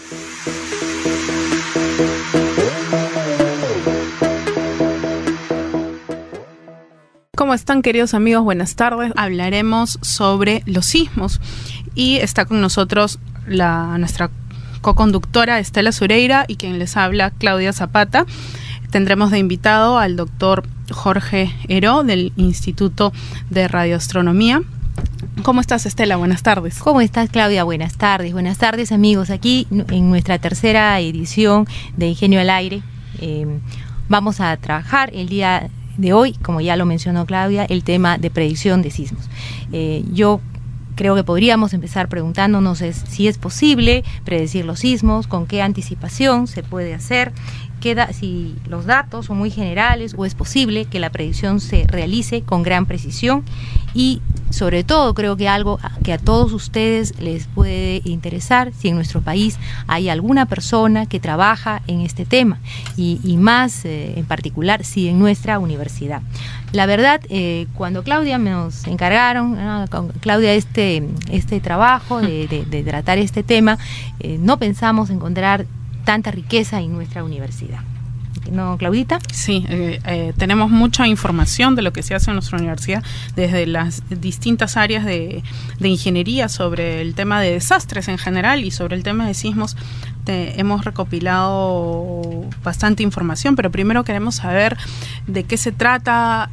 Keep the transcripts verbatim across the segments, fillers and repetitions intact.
¿Cómo están, queridos amigos? Buenas tardes. Hablaremos sobre los sismos y está con nosotros la nuestra coconductora Estela Sureira y quien les habla, Claudia Zapata. Tendremos de invitado al doctor Jorge Heró del Instituto de Radioastronomía. ¿Cómo estás, Estela? Buenas tardes. ¿Cómo estás, Claudia? Buenas tardes. Buenas tardes, amigos. Aquí en nuestra tercera edición de Ingenio al Aire eh, vamos a trabajar el día de hoy, como ya lo mencionó Claudia, el tema de predicción de sismos. Eh, yo creo que podríamos empezar preguntándonos es, si es posible predecir los sismos, con qué anticipación se puede hacer, qué da, si los datos son muy generales o es posible que la predicción se realice con gran precisión y sobre todo creo que algo que a todos ustedes les puede interesar, si en nuestro país hay alguna persona que trabaja en este tema y, y más eh, en particular si en nuestra universidad. La verdad, eh, cuando Claudia nos encargaron, ¿no? con Claudia este, este trabajo de, de, de tratar este tema, eh, no pensamos encontrar tanta riqueza en nuestra universidad. ¿No, Claudita? Sí, eh, eh, tenemos mucha información de lo que se hace en nuestra universidad desde las distintas áreas de, de ingeniería sobre el tema de desastres en general y sobre el tema de sismos. Te, hemos recopilado bastante información, pero primero queremos saber de qué se trata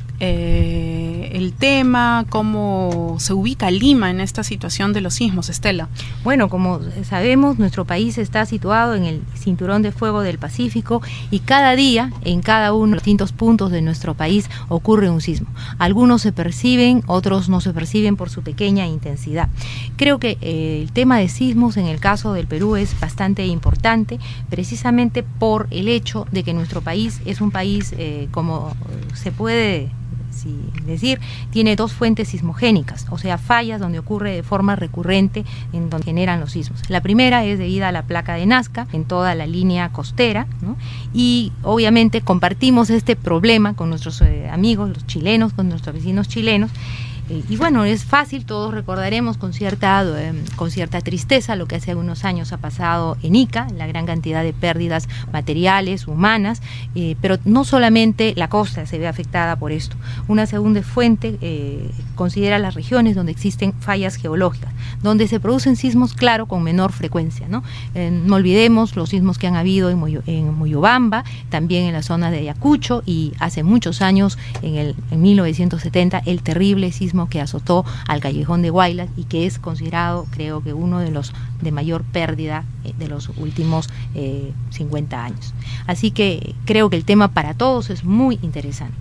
eh, el tema, cómo se ubica Lima en esta situación de los sismos, Estela. Bueno, como sabemos, nuestro país está situado en el cinturón de fuego del Pacífico y cada día, en cada uno de los distintos puntos de nuestro país ocurre un sismo. Algunos se perciben, otros no se perciben por su pequeña intensidad. Creo que eh, el tema de sismos en el caso del Perú es bastante importante, precisamente por el hecho de que nuestro país es un país, eh, como se puede Sí, decir, tiene dos fuentes sismogénicas, o sea, fallas donde ocurre de forma recurrente en donde generan los sismos. La primera es debida a la placa de Nazca en toda la línea costera, ¿no? Y obviamente compartimos este problema con nuestros eh, amigos, los chilenos, con nuestros vecinos chilenos. Eh, y bueno, es fácil, todos recordaremos con cierta, eh, con cierta tristeza lo que hace algunos años ha pasado en Ica, la gran cantidad de pérdidas materiales, humanas, eh, pero no solamente la costa se ve afectada por esto. Una segunda fuente eh, considera las regiones donde existen fallas geológicas, donde se producen sismos, claro, con menor frecuencia, ¿no? Eh, no olvidemos los sismos que han habido en, Moyo, en Moyobamba, también en la zona de Ayacucho y hace muchos años, en, el, en mil novecientos setenta, el terrible sismo que azotó al Callejón de Huaylas y que es considerado, creo que uno de los de mayor pérdida de los últimos eh, cincuenta años. Así que creo que el tema para todos es muy interesante.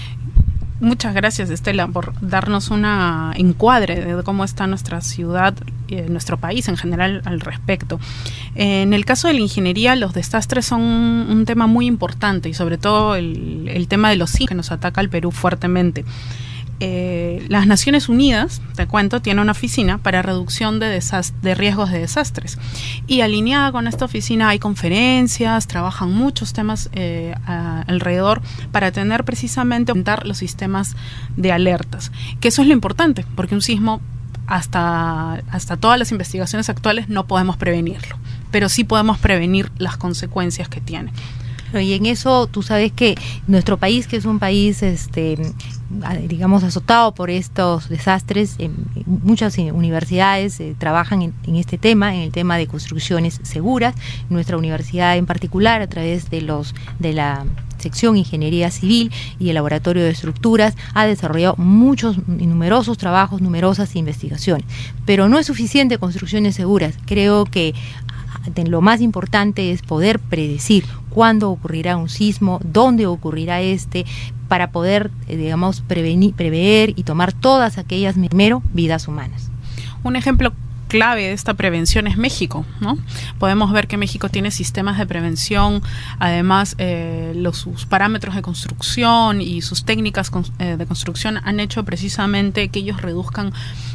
Muchas gracias, Estela, por darnos una encuadre de cómo está nuestra ciudad, eh, nuestro país en general al respecto. Eh, en el caso de la ingeniería, los desastres son un, un tema muy importante y sobre todo el, el tema de los sismos que nos ataca al Perú fuertemente. Eh, las Naciones Unidas, te cuento, tiene una oficina para reducción de, desast- de riesgos de desastres y alineada con esta oficina hay conferencias, trabajan muchos temas eh, a, alrededor para tener precisamente aumentar los sistemas de alertas, que eso es lo importante, porque un sismo hasta, hasta todas las investigaciones actuales no podemos prevenirlo, pero sí podemos prevenir las consecuencias que tiene. Y en eso tú sabes que nuestro país, que es un país este digamos azotado por estos desastres, eh, muchas universidades eh, trabajan en, en este tema, en el tema de construcciones seguras. Nuestra universidad en particular, a través de los de la sección Ingeniería Civil y el Laboratorio de Estructuras, ha desarrollado muchos y numerosos trabajos, numerosas investigaciones, pero no es suficiente construcciones seguras. Creo que lo más importante es poder predecir cuándo ocurrirá un sismo, dónde ocurrirá este, para poder, eh, digamos, prevenir, prever y tomar todas aquellas, primero, vidas humanas. Un ejemplo clave de esta prevención es México, ¿no? Podemos ver que México tiene sistemas de prevención, además eh, los, sus parámetros de construcción y sus técnicas con, eh, de construcción han hecho precisamente que ellos reduzcan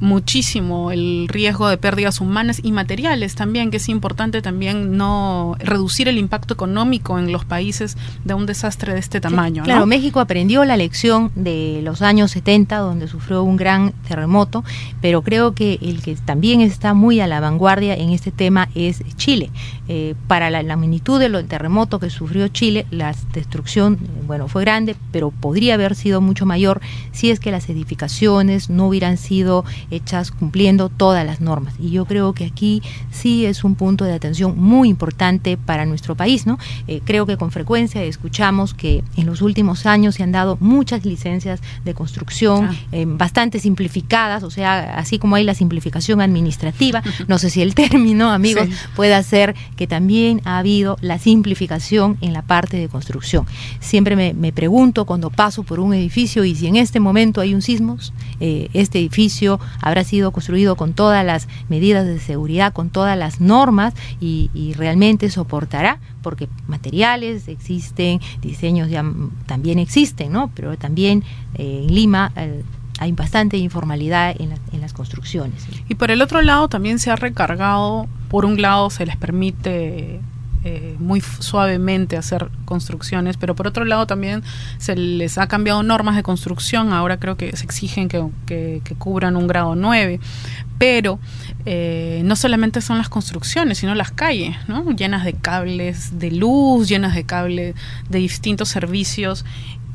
muchísimo el riesgo de pérdidas humanas y materiales también, que es importante también no reducir el impacto económico en los países de un desastre de este tamaño. Claro, ¿no? México aprendió la lección de los años setenta, donde sufrió un gran terremoto, pero creo que el que también está muy a la vanguardia en este tema es Chile. Eh, para la, la magnitud del terremoto que sufrió Chile, la destrucción, bueno, fue grande, pero podría haber sido mucho mayor si es que las edificaciones no hubieran sido hechas cumpliendo todas las normas. Y yo creo que aquí sí es un punto de atención muy importante para nuestro país, ¿no? Eh, creo que con frecuencia escuchamos que en los últimos años se han dado muchas licencias de construcción, ah. eh, bastante simplificadas, o sea, así como hay la simplificación administrativa, no sé si el término, amigos, sí. puede ser que también ha habido la simplificación en la parte de construcción. Siempre me, me pregunto cuando paso por un edificio y si en este momento hay un sismo, eh, este edificio habrá sido construido con todas las medidas de seguridad, con todas las normas y, y realmente soportará, porque materiales existen, diseños ya también existen, ¿no? Pero también eh, en Lima eh, hay bastante informalidad en, la, en las construcciones. Y por el otro lado también se ha recargado, por un lado se les permite eh, muy suavemente hacer construcciones, pero por otro lado también se les ha cambiado normas de construcción, ahora creo que se exigen que, que, que cubran un grado nueve, pero eh, no solamente son las construcciones, sino las calles, ¿no? Llenas de cables de luz, llenas de cables de distintos servicios,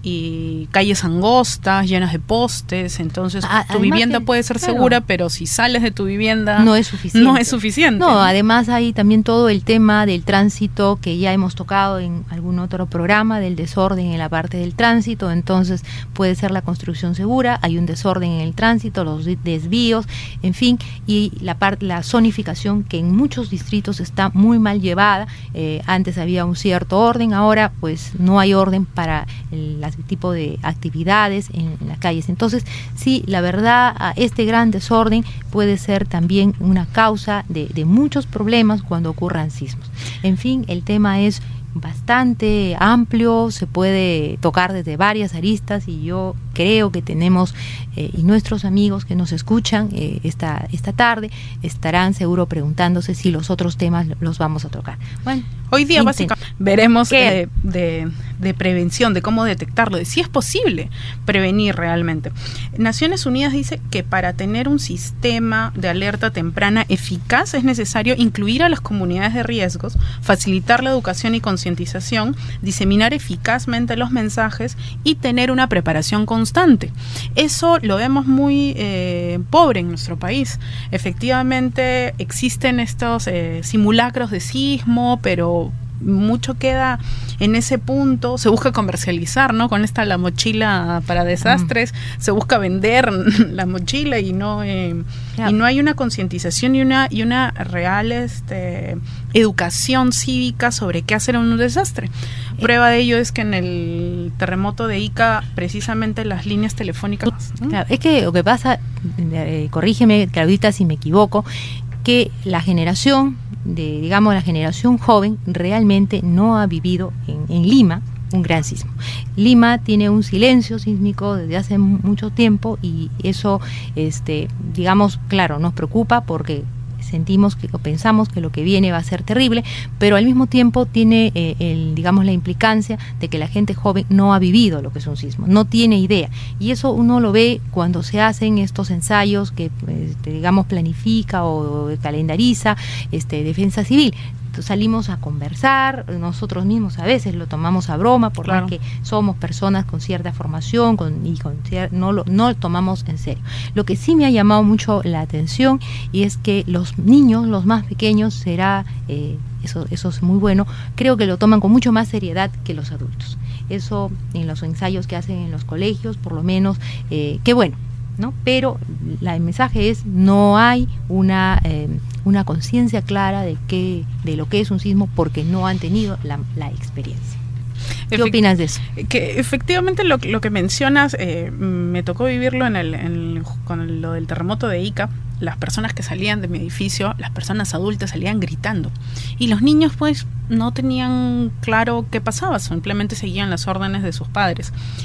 y calles angostas, llenas de postes, entonces a, tu vivienda que, puede ser claro, segura, pero si sales de tu vivienda no es suficiente. No es suficiente. No, además hay también todo el tema del tránsito que ya hemos tocado en algún otro programa, del desorden en la parte del tránsito, entonces puede ser la construcción segura, hay un desorden en el tránsito, los desvíos, en fin, y la parte, la zonificación que en muchos distritos está muy mal llevada, eh, antes había un cierto orden, ahora pues no hay orden para el, las tipo de actividades en, en las calles. Entonces, sí, la verdad, este gran desorden puede ser también una causa de, de muchos problemas cuando ocurran sismos. En fin, el tema es bastante amplio, se puede tocar desde varias aristas y yo creo que tenemos eh, y nuestros amigos que nos escuchan eh, esta, esta tarde estarán seguro preguntándose si los otros temas los vamos a tocar. Bueno, hoy día básicamente veremos eh, de, de prevención, de cómo detectarlo, de si es posible prevenir realmente. Naciones Unidas dice que para tener un sistema de alerta temprana eficaz es necesario incluir a las comunidades de riesgos, facilitar la educación y concientización, diseminar eficazmente los mensajes y tener una preparación constante. Eso lo vemos muy eh, pobre en nuestro país. Efectivamente existen estos eh, simulacros de sismo, pero mucho queda en ese punto, se busca comercializar, ¿no? Con esta la mochila para desastres, mm. se busca vender la mochila y no eh, yeah. y no hay una concientización y una y una real este educación cívica sobre qué hacer en un desastre. Eh. Prueba de ello es que en el terremoto de Ica, precisamente las líneas telefónicas. ¿no? Claro, es que lo que pasa, eh, corrígeme, Claudita, si me equivoco, que la generación de, digamos, la generación joven realmente no ha vivido en, en Lima un gran sismo. Lima tiene un silencio sísmico desde hace mucho tiempo y eso, este, digamos, claro, nos preocupa porque sentimos que o pensamos que lo que viene va a ser terrible, pero al mismo tiempo tiene eh, el, digamos, la implicancia de que la gente joven no ha vivido lo que es un sismo, no tiene idea, y eso uno lo ve cuando se hacen estos ensayos que este, digamos planifica o, o calendariza este, Defensa Civil. Salimos a conversar, nosotros mismos a veces lo tomamos a broma, por claro. más que somos personas con cierta formación con, y con cier- no, lo, no lo tomamos en serio. Lo que sí me ha llamado mucho la atención y es que los niños, los más pequeños, será, eh, eso, eso es muy bueno, creo que lo toman con mucho más seriedad que los adultos. Eso en los ensayos que hacen en los colegios, por lo menos, eh, qué bueno, ¿no? Pero la, el mensaje es no hay una eh, una conciencia clara de que de lo que es un sismo porque no han tenido la, la experiencia. ¿Qué Efect- opinas de eso? Que efectivamente lo, lo que mencionas eh, me tocó vivirlo en el, en el con lo del terremoto de Ica. Las personas que salían de mi edificio, las personas adultas salían gritando y los niños pues no tenían claro qué pasaba, simplemente seguían las órdenes de sus padres.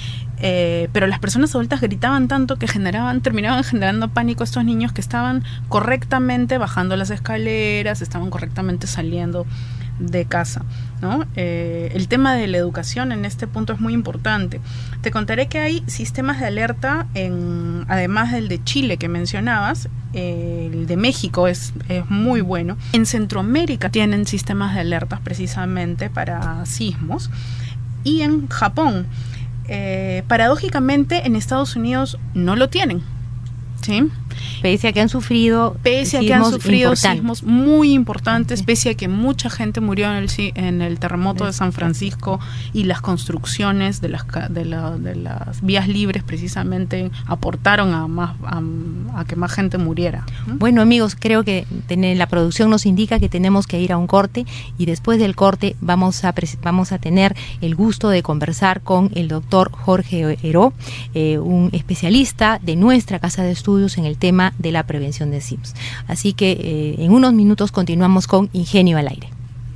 Eh, pero las personas adultas gritaban tanto que generaban, terminaban generando pánico a estos niños que estaban correctamente bajando las escaleras, estaban correctamente saliendo de casa, ¿no? Eh, el tema de la educación en este punto es muy importante. Te contaré que hay sistemas de alerta, en, además del de Chile que mencionabas, eh, el de México es, es muy bueno. En Centroamérica tienen sistemas de alertas precisamente para sismos, y en Japón, eh, paradójicamente en Estados Unidos no lo tienen, ¿sí? Pese a que han sufrido pese a que han sufrido sismos muy importantes, pese a que mucha gente murió en el en el terremoto de San Francisco, y las construcciones de las de, la, de las vías libres precisamente aportaron a más a, a que más gente muriera. Bueno, amigos, creo que tener, la producción nos indica que tenemos que ir a un corte, y después del corte vamos a vamos a tener el gusto de conversar con el doctor Jorge Heró, eh, un especialista de nuestra casa de estudios en el tema de la prevención de sismos. Así que eh, en unos minutos continuamos con Ingenio al Aire.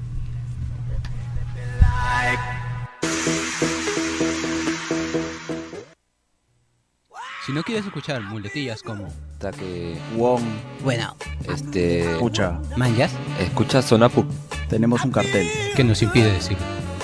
Si no quieres escuchar muletillas como Taque Wong, bueno, este, Escucha, manjas, escucha Sonapu. tenemos un cartel. ¿qué nos impide decirlo?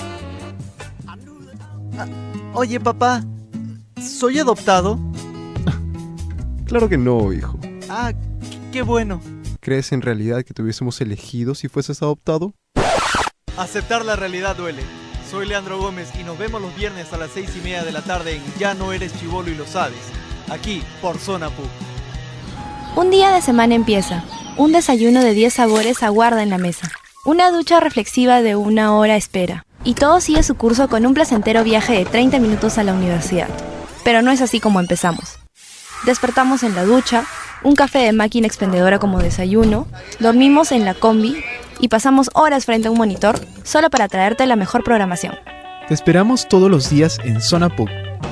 Oye, papá, ¿soy adoptado? Claro que no, hijo. Ah, qué bueno. ¿Crees en realidad que te hubiésemos elegido si fueses adoptado? Aceptar la realidad duele. Soy Leandro Gómez y nos vemos los viernes a las seis y media de la tarde en Ya no eres chibolo y lo sabes. Aquí, por Zona P U. Un día de semana empieza. Un desayuno de diez sabores aguarda en la mesa. Una ducha reflexiva de una hora espera. Y todo sigue su curso con un placentero viaje de treinta minutos a la universidad. Pero no es así como empezamos. Despertamos en la ducha, un café de máquina expendedora como desayuno, dormimos en la combi y pasamos horas frente a un monitor solo para traerte la mejor programación. Te esperamos todos los días en Zona P U.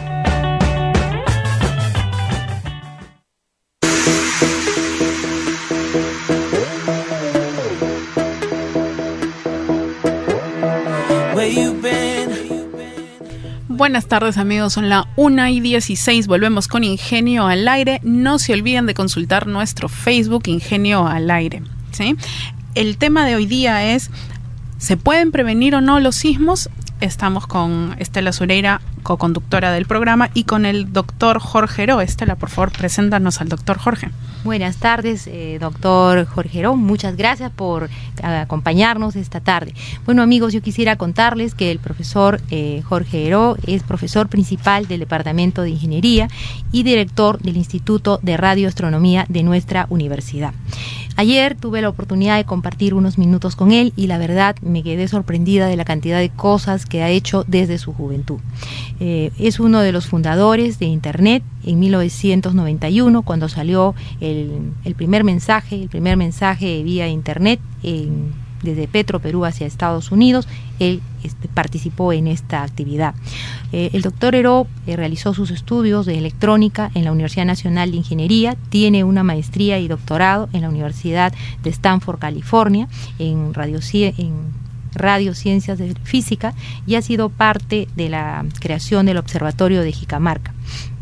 Buenas tardes, amigos, son la una y dieciséis, volvemos con Ingenio al Aire. No se olviden de consultar nuestro Facebook, Ingenio al Aire, ¿sí? El tema de hoy día es: ¿se pueden prevenir o no los sismos? Estamos con Estela Zureira, co-conductora del programa, y con el doctor Jorge Heró. Estela, por favor, preséntanos al doctor Jorge. Buenas tardes, eh, doctor Jorge Heró. Muchas gracias por acompañarnos esta tarde. Bueno, amigos, yo quisiera contarles que el profesor eh, Jorge Heró es profesor principal del Departamento de Ingeniería y director del Instituto de Radioastronomía de nuestra universidad. Ayer tuve la oportunidad de compartir unos minutos con él y la verdad me quedé sorprendida de la cantidad de cosas que ha hecho desde su juventud. Eh, es uno de los fundadores de Internet en mil novecientos noventa y uno, cuando salió el, el primer mensaje, el primer mensaje vía Internet en, desde Petro, Perú hacia Estados Unidos. Él este, participó en esta actividad. Eh, el doctor Heró eh, realizó sus estudios de electrónica en la Universidad Nacional de Ingeniería, tiene una maestría y doctorado en la Universidad de Stanford, California, en radio, en radiociencias de física, y ha sido parte de la creación del Observatorio de Jicamarca,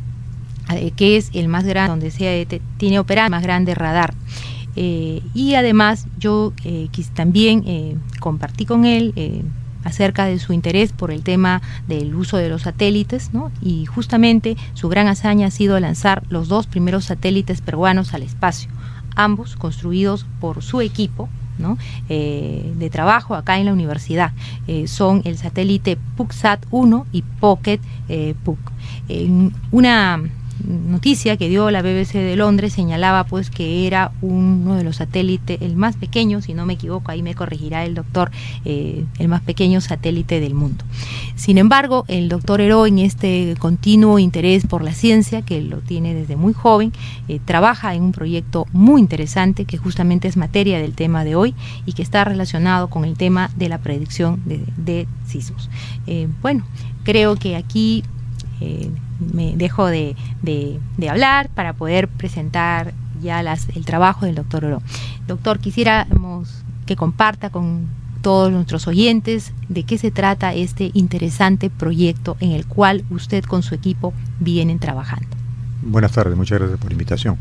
eh, que es el más grande, donde se te, tiene operado el más grande radar. Eh, y además yo eh, quis, también eh, compartí con él eh, acerca de su interés por el tema del uso de los satélites, ¿no? Y justamente su gran hazaña ha sido lanzar los dos primeros satélites peruanos al espacio, ambos construidos por su equipo, ¿no? Eh, de trabajo acá en la universidad. Eh, son el satélite PuckSat uno y Pocket eh, Puck. Eh, una noticia que dio la B B C de Londres señalaba pues que era uno de los satélites, el más pequeño, si no me equivoco, ahí me corregirá el doctor, eh, el más pequeño satélite del mundo. Sin embargo, el doctor Heró, en este continuo interés por la ciencia, que lo tiene desde muy joven, eh, trabaja en un proyecto muy interesante que justamente es materia del tema de hoy y que está relacionado con el tema de la predicción de, de sismos. Eh, bueno, creo que aquí eh, me dejo de, de, de hablar para poder presentar ya las, el trabajo del doctor Heró. Doctor, quisiéramos que comparta con todos nuestros oyentes de qué se trata este interesante proyecto en el cual usted con su equipo vienen trabajando. Buenas tardes, muchas gracias por la invitación.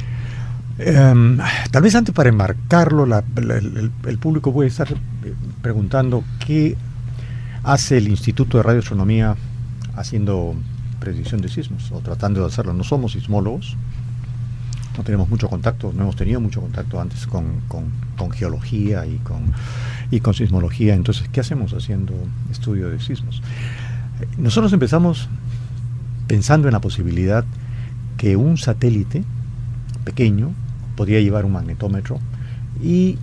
Um, tal vez antes para enmarcarlo, la, la, el, el público puede estar preguntando qué hace el Instituto de Radioastronomía haciendo predicción de sismos o tratando de hacerlo. No somos sismólogos, no tenemos mucho contacto, no hemos tenido mucho contacto antes con, con, con geología y con, y con sismología. Entonces, ¿qué hacemos haciendo estudio de sismos? Nosotros empezamos pensando en la posibilidad que un satélite pequeño podría llevar un magnetómetro y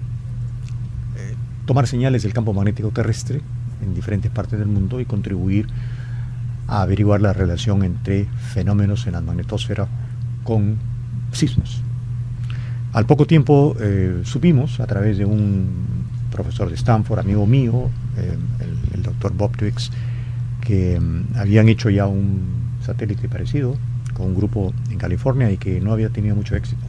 eh, tomar señales del campo magnético terrestre en diferentes partes del mundo y contribuir a averiguar la relación entre fenómenos en la magnetosfera con sismos. Al poco tiempo eh, supimos, a través de un profesor de Stanford, amigo mío, eh, el, el doctor Bob Twiggs, que eh, habían hecho ya un satélite parecido con un grupo en California y que no había tenido mucho éxito.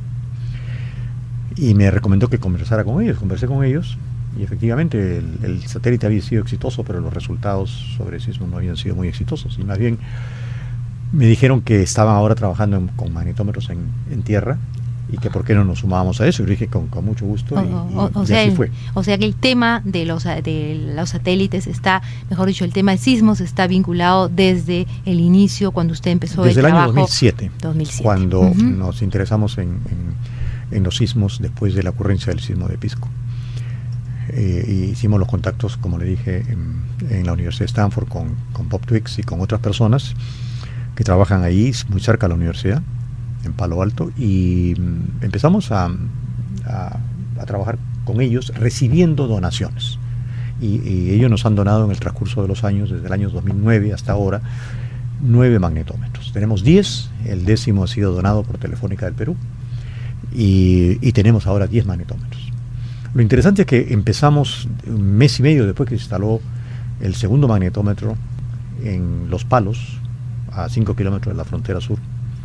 Y me recomendó que conversara con ellos. Conversé con ellos y efectivamente el, el satélite había sido exitoso, pero los resultados sobre sismos no habían sido muy exitosos. Y más bien me dijeron que estaban ahora trabajando en, con magnetómetros en, en tierra y que por qué no nos sumábamos a eso. Y yo dije con, con mucho gusto y, o, o, y, y sea, así fue. O sea que el tema de los, de los satélites está, mejor dicho, el tema de sismos está vinculado desde el inicio, cuando usted empezó desde el, el trabajo. año dos mil siete, dos mil siete. Cuando uh-huh. nos interesamos en, en, en los sismos después de la ocurrencia del sismo de Pisco. Eh, y hicimos los contactos, como le dije, en, en la Universidad de Stanford con, con Bob Twiggs y con otras personas que trabajan ahí, muy cerca de la universidad, en Palo Alto, y mm, empezamos a, a, a trabajar con ellos recibiendo donaciones. Y, y ellos nos han donado en el transcurso de los años, desde el año dos mil nueve hasta ahora, nueve magnetómetros. Tenemos diez, el décimo ha sido donado por Telefónica del Perú, y, y tenemos ahora diez magnetómetros. Lo interesante es que empezamos un mes y medio después que se instaló el segundo magnetómetro en Los Palos, a cinco kilómetros de la frontera sur.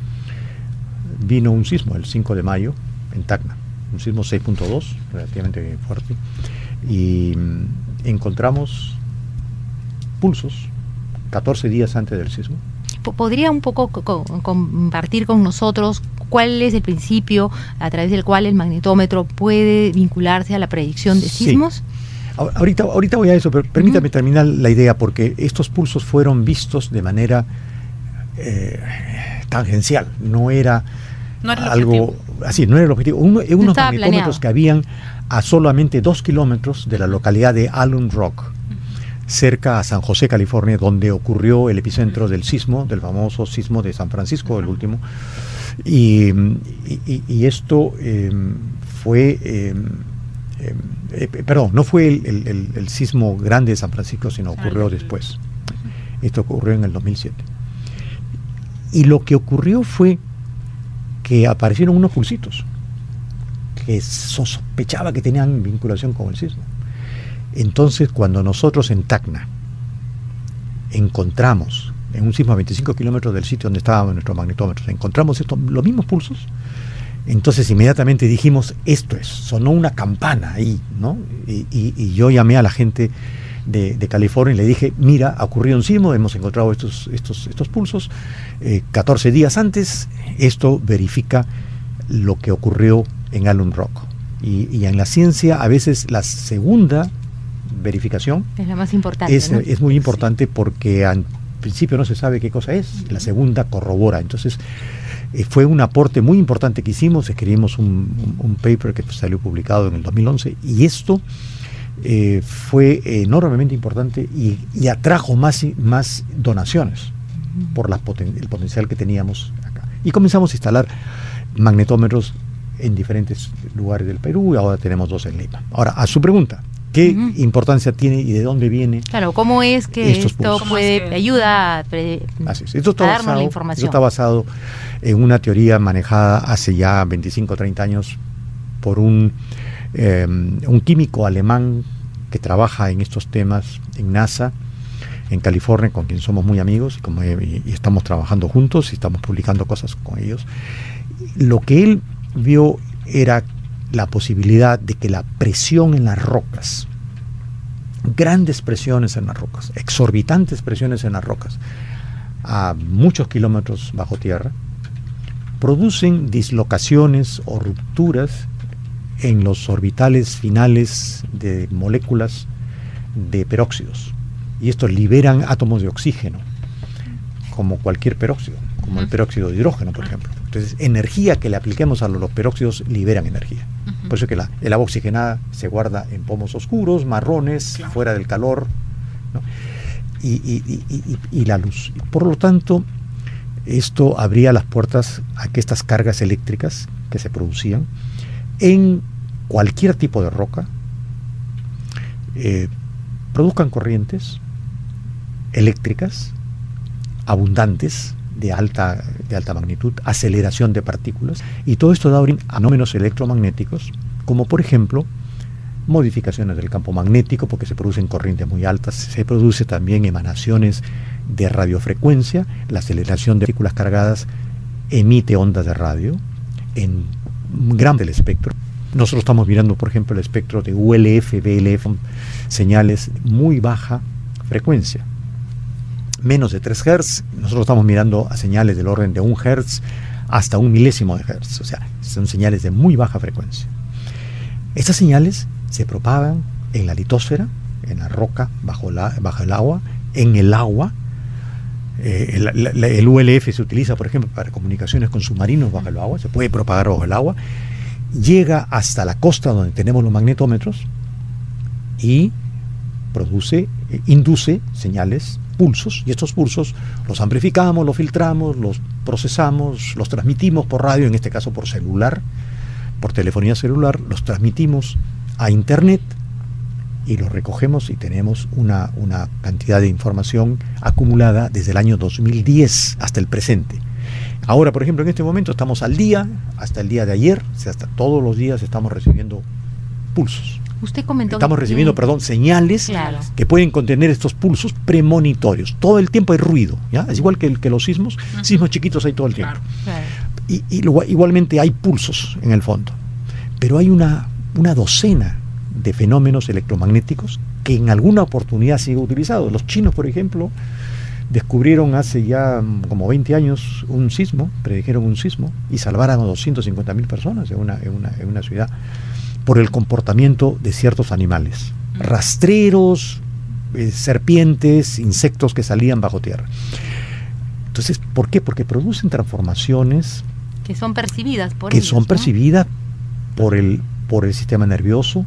Vino un sismo el cinco de mayo en Tacna, un sismo seis punto dos, relativamente fuerte, y mm, encontramos pulsos catorce días antes del sismo. ¿Podría un poco co- compartir con nosotros cuál es el principio a través del cual el magnetómetro puede vincularse a la predicción de sismos? Sí. Ahorita, ahorita voy a eso, pero permítame uh-huh. terminar la idea, porque estos pulsos fueron vistos de manera eh, tangencial, no era, no era algo objetivo. así, no era el objetivo. Uno, unos Estaba magnetómetros planeado. que habían a solamente dos kilómetros de la localidad de Alum Rock, cerca a San José, California, donde ocurrió el epicentro del sismo, del famoso sismo de San Francisco, el último. Y, y, y esto eh, fue, eh, eh, eh, perdón, no fue el, el, el, el sismo grande de San Francisco, sino ocurrió después. Esto ocurrió en el dos mil siete. Y lo que ocurrió fue que aparecieron unos pulsitos que sospechaba que tenían vinculación con el sismo. Entonces, cuando nosotros en Tacna encontramos, en un sismo a veinticinco kilómetros del sitio donde estaban nuestros magnetómetros, encontramos estos, los mismos pulsos, entonces inmediatamente dijimos, esto es, sonó una campana ahí, ¿no? Y, y, y yo llamé a la gente de, de California y le dije, mira, ha ocurrido un sismo, hemos encontrado estos, estos, estos pulsos, eh, catorce días antes, esto verifica lo que ocurrió en Alum Rock. Y, y en la ciencia, a veces la segunda verificación es la más importante, es, ¿no? es muy importante porque al principio no se sabe qué cosa es, la segunda corrobora. Entonces eh, fue un aporte muy importante que hicimos, escribimos un, un, un paper que salió publicado en el dos mil once y esto eh, fue enormemente importante y, y atrajo más, más donaciones por la poten- el potencial que teníamos acá. Y comenzamos a instalar magnetómetros en diferentes lugares del Perú y ahora tenemos dos en Lima. Ahora, a su pregunta, ¿qué uh-huh. importancia tiene y de dónde viene? Claro, ¿cómo es que esto pulsos? puede es que... ayuda a, pre... Así es. Esto está a darnos basado, la información? Esto está basado en una teoría manejada hace ya veinticinco o treinta años por un, eh, un químico alemán que trabaja en estos temas en NASA, en California, con quien somos muy amigos y, como, y, y estamos trabajando juntos y estamos publicando cosas con ellos. Lo que él vio era la posibilidad de que la presión en las rocas grandes presiones en las rocas, exorbitantes presiones en las rocas, a muchos kilómetros bajo tierra, producen dislocaciones o rupturas en los orbitales finales de moléculas de peróxidos. Y estos liberan átomos de oxígeno, como cualquier peróxido, como el peróxido de hidrógeno, por ejemplo. Entonces, energía que le apliquemos a los peróxidos liberan energía. Uh-huh. Por eso que la, el agua oxigenada se guarda en pomos oscuros, marrones, claro, fuera del calor, ¿no? y, y, y, y, y la luz. Por lo tanto, esto abría las puertas a que estas cargas eléctricas que se producían en cualquier tipo de roca eh, produzcan corrientes eléctricas abundantes de alta, de alta magnitud, aceleración de partículas, y todo esto da origen a fenómenos electromagnéticos, como por ejemplo modificaciones del campo magnético, porque se producen corrientes muy altas, se produce también emanaciones de radiofrecuencia, la aceleración de partículas cargadas emite ondas de radio en gran del espectro. Nosotros estamos mirando, por ejemplo, el espectro de U L F, B L F, señales muy baja frecuencia, menos de tres hertz. Nosotros estamos mirando a señales del orden de un hertz hasta un milésimo de hertz, o sea, son señales de muy baja frecuencia. Estas señales se propagan en la litosfera, en la roca, bajo, la, bajo el agua, en el agua. Eh, el, el, el U L F se utiliza, por ejemplo, para comunicaciones con submarinos bajo el agua, se puede propagar bajo el agua, llega hasta la costa donde tenemos los magnetómetros y produce, eh, induce señales, pulsos, y estos pulsos los amplificamos, los filtramos, los procesamos, los transmitimos por radio, en este caso por celular, por telefonía celular, los transmitimos a internet y los recogemos y tenemos una, una cantidad de información acumulada desde el año dos mil diez hasta el presente. Ahora, por ejemplo, en este momento estamos al día, hasta el día de ayer, o sea, hasta todos los días estamos recibiendo pulsos. Usted comentó Estamos que recibiendo, sí, perdón, señales, claro, que pueden contener estos pulsos premonitorios. Todo el tiempo hay ruido, ¿ya? Es igual que, que los sismos, uh-huh, sismos chiquitos hay todo el tiempo. Claro. Y, y luego, igualmente hay pulsos en el fondo. Pero hay una, una docena de fenómenos electromagnéticos que en alguna oportunidad han sido utilizados. Los chinos, por ejemplo, descubrieron hace ya como veinte años un sismo, predijeron un sismo y salvaron a doscientas cincuenta mil personas en una, en, una, en una ciudad por el comportamiento de ciertos animales, rastreros, eh, serpientes, insectos que salían bajo tierra. Entonces, ¿por qué? Porque producen transformaciones que son percibidas por que ellos, son ¿no? percibidas por el, por el sistema nervioso,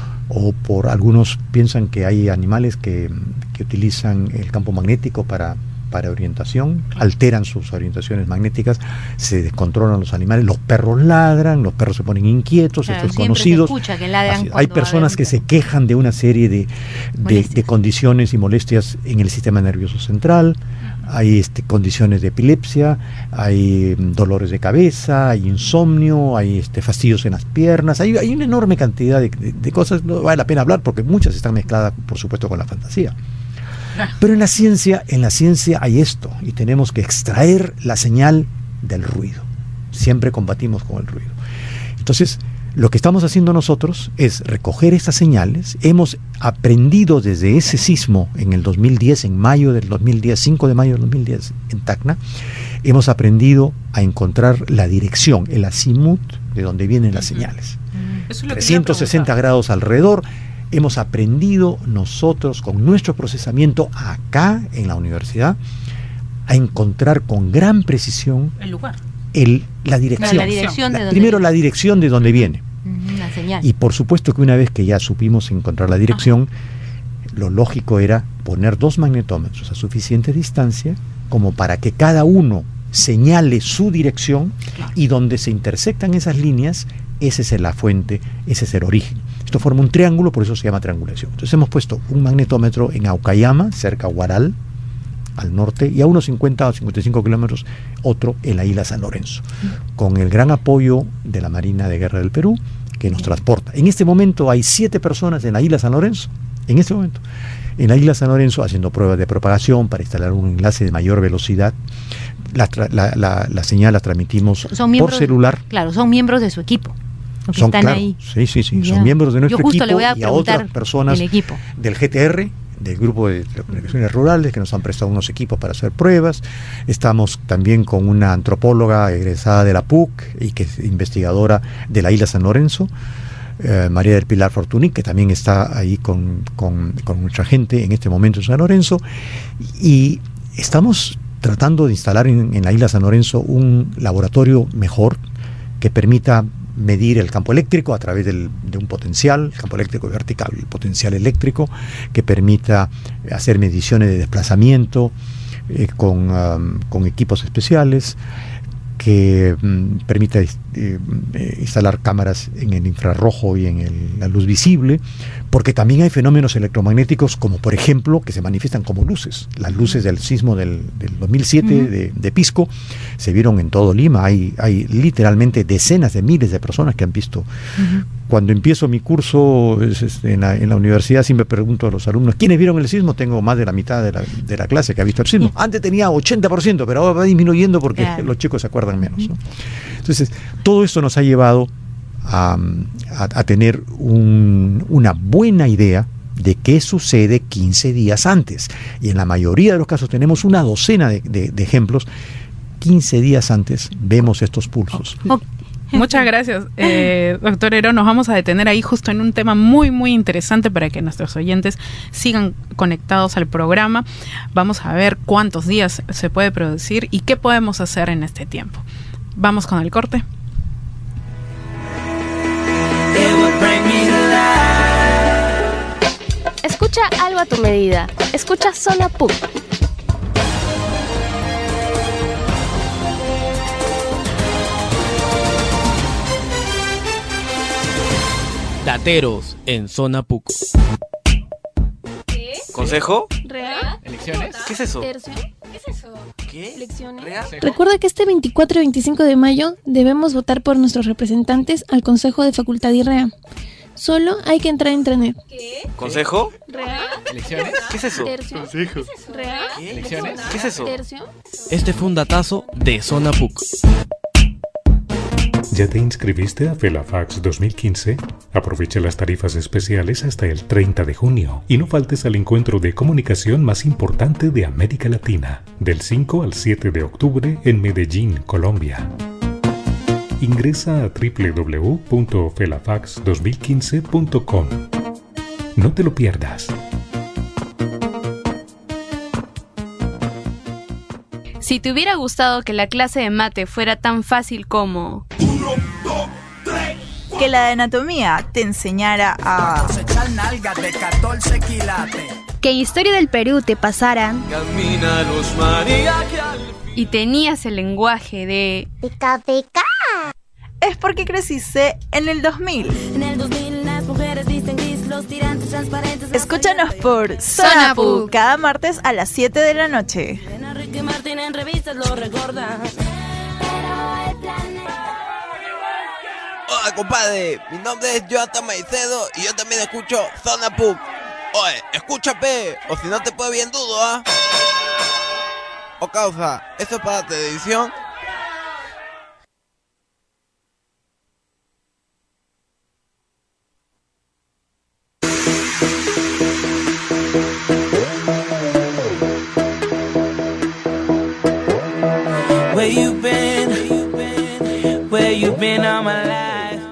o por algunos piensan que hay animales que, que utilizan el campo magnético para, para orientación, alteran sus orientaciones magnéticas, se descontrolan los animales, los perros ladran, los perros se ponen inquietos, claro, esto es conocido. Se escucha que ladran. Así, hay personas que se quejan de una serie de, de, de condiciones y molestias en el sistema nervioso central, hay este, condiciones de epilepsia, hay dolores de cabeza, hay insomnio, hay este, fastidios en las piernas, hay, hay una enorme cantidad de, de, de cosas, no vale la pena hablar porque muchas están mezcladas, por supuesto, con la fantasía. Pero en la ciencia, en la ciencia hay esto, y tenemos que extraer la señal del ruido. Siempre combatimos con el ruido. Entonces, lo que estamos haciendo nosotros es recoger estas señales. Hemos aprendido desde ese sismo en el dos mil diez, en mayo del dos mil diez, cinco de mayo del dos mil diez, en Tacna, hemos aprendido a encontrar la dirección, el azimut de donde vienen las señales. Eso es lo que trescientos sesenta grados alrededor. Hemos aprendido nosotros con nuestro procesamiento acá en la universidad a encontrar con gran precisión el lugar. El, la dirección, la dirección de la, primero viene. la dirección de donde viene, uh-huh, la señal. Y por supuesto que una vez que ya supimos encontrar la dirección, uh-huh, lo lógico era poner dos magnetómetros a suficiente distancia como para que cada uno señale su dirección, claro, y donde se intersectan esas líneas, esa es la fuente, ese es el origen. Esto forma un triángulo, por eso se llama triangulación. Entonces hemos puesto un magnetómetro en Aucayama, cerca a Huaral, al norte, y a unos cincuenta o cincuenta y cinco kilómetros otro en la isla San Lorenzo, con el gran apoyo de la Marina de Guerra del Perú, que nos transporta. En este momento hay siete personas en la isla San Lorenzo, en este momento, en la isla San Lorenzo, haciendo pruebas de propagación para instalar un enlace de mayor velocidad. La, la, la, la señal la transmitimos son miembros, por celular. Claro, son miembros de su equipo. Los que Son, están claro, ahí. Sí, sí, sí. Ya. Son miembros de nuestro Yo justo equipo le voy a y a otras preguntar personas el equipo. del G T R, del Grupo de Comunicaciones Rurales, que nos han prestado unos equipos para hacer pruebas. Estamos también con una antropóloga egresada de la P U C y que es investigadora de la isla San Lorenzo, eh, María del Pilar Fortuny, que también está ahí con, con, con nuestra gente en este momento en San Lorenzo. Y estamos tratando de instalar en, en la isla San Lorenzo un laboratorio mejor que permita medir el campo eléctrico a través del, de un potencial, el campo eléctrico vertical, el potencial eléctrico, que permita hacer mediciones de desplazamiento eh, con, um, con equipos especiales, que um, permita eh, instalar cámaras en el infrarrojo y en el, la luz visible, porque también hay fenómenos electromagnéticos como, por ejemplo, que se manifiestan como luces. Las luces del sismo del, del dos mil siete uh-huh. de, de Pisco se vieron en todo Lima. Hay, hay literalmente decenas de miles de personas que han visto. Uh-huh. Cuando empiezo mi curso es, es, en, la, en la universidad, siempre pregunto a los alumnos, ¿quiénes vieron el sismo? Tengo más de la mitad de la, de la clase que ha visto el sismo. Antes tenía ochenta por ciento, pero ahora va disminuyendo porque claro. los chicos se acuerdan menos, ¿no? Entonces, todo esto nos ha llevado a, a, a tener un, una buena idea de qué sucede quince días antes. Y en la mayoría de los casos tenemos una docena de, de, de ejemplos. quince días antes vemos estos pulsos. Okay. Muchas gracias, eh, doctor Herón. Nos vamos a detener ahí justo en un tema muy, muy interesante para que nuestros oyentes sigan conectados al programa. Vamos a ver cuántos días se puede producir y qué podemos hacer en este tiempo. Vamos con el corte. Escucha algo a tu medida. Escucha Zona P U C. Dateros en Zona P U C. ¿Qué? ¿Consejo? ¿Real? ¿Elecciones? ¿Qué es eso? ¿Tercio? ¿Qué es eso? ¿Qué? ¿Elecciones? ¿Real? Recuerda que este veinticuatro y veinticinco de mayo debemos votar por nuestros representantes al Consejo de Facultad y R E A. Solo hay que entrar a internet. ¿Qué? ¿Consejo? ¿Real? ¿Elecciones? ¿Qué es eso? ¿Tercio? Consejo. ¿Real? ¿Qué? ¿Elecciones? ¿Qué es eso? ¿Tercio? Este fue un datazo de Zona P U C. ¿Ya te inscribiste a FELAFAX dos mil quince? Aprovecha las tarifas especiales hasta el treinta de junio y no faltes al encuentro de comunicación más importante de América Latina, del cinco al siete de octubre en Medellín, Colombia. Ingresa a doble u doble u doble u punto felafax dos mil quince punto com. No te lo pierdas. Si te hubiera gustado que la clase de mate fuera tan fácil como uno, dos, tres, que la de anatomía te enseñara a cosechar nalgas de catorce quilates, que historia del Perú te pasaran camina los María y tenías el lenguaje de pica pica, es porque creciste en el dos mil. En el dos mil las mujeres visten gris, los tirantes transparentes. Escúchanos por Zona P U C cada martes a las siete de la noche. Enrique Martín en revistas lo recuerda. Hola compadre, mi nombre es Jonathan Maicedo y yo también escucho Zona P U C. Oye, escúchame, o si no te puedo bien dudo, ¿ah? ¿eh? O causa, ¿eso es para televisión? Where you been? Where you been all my life?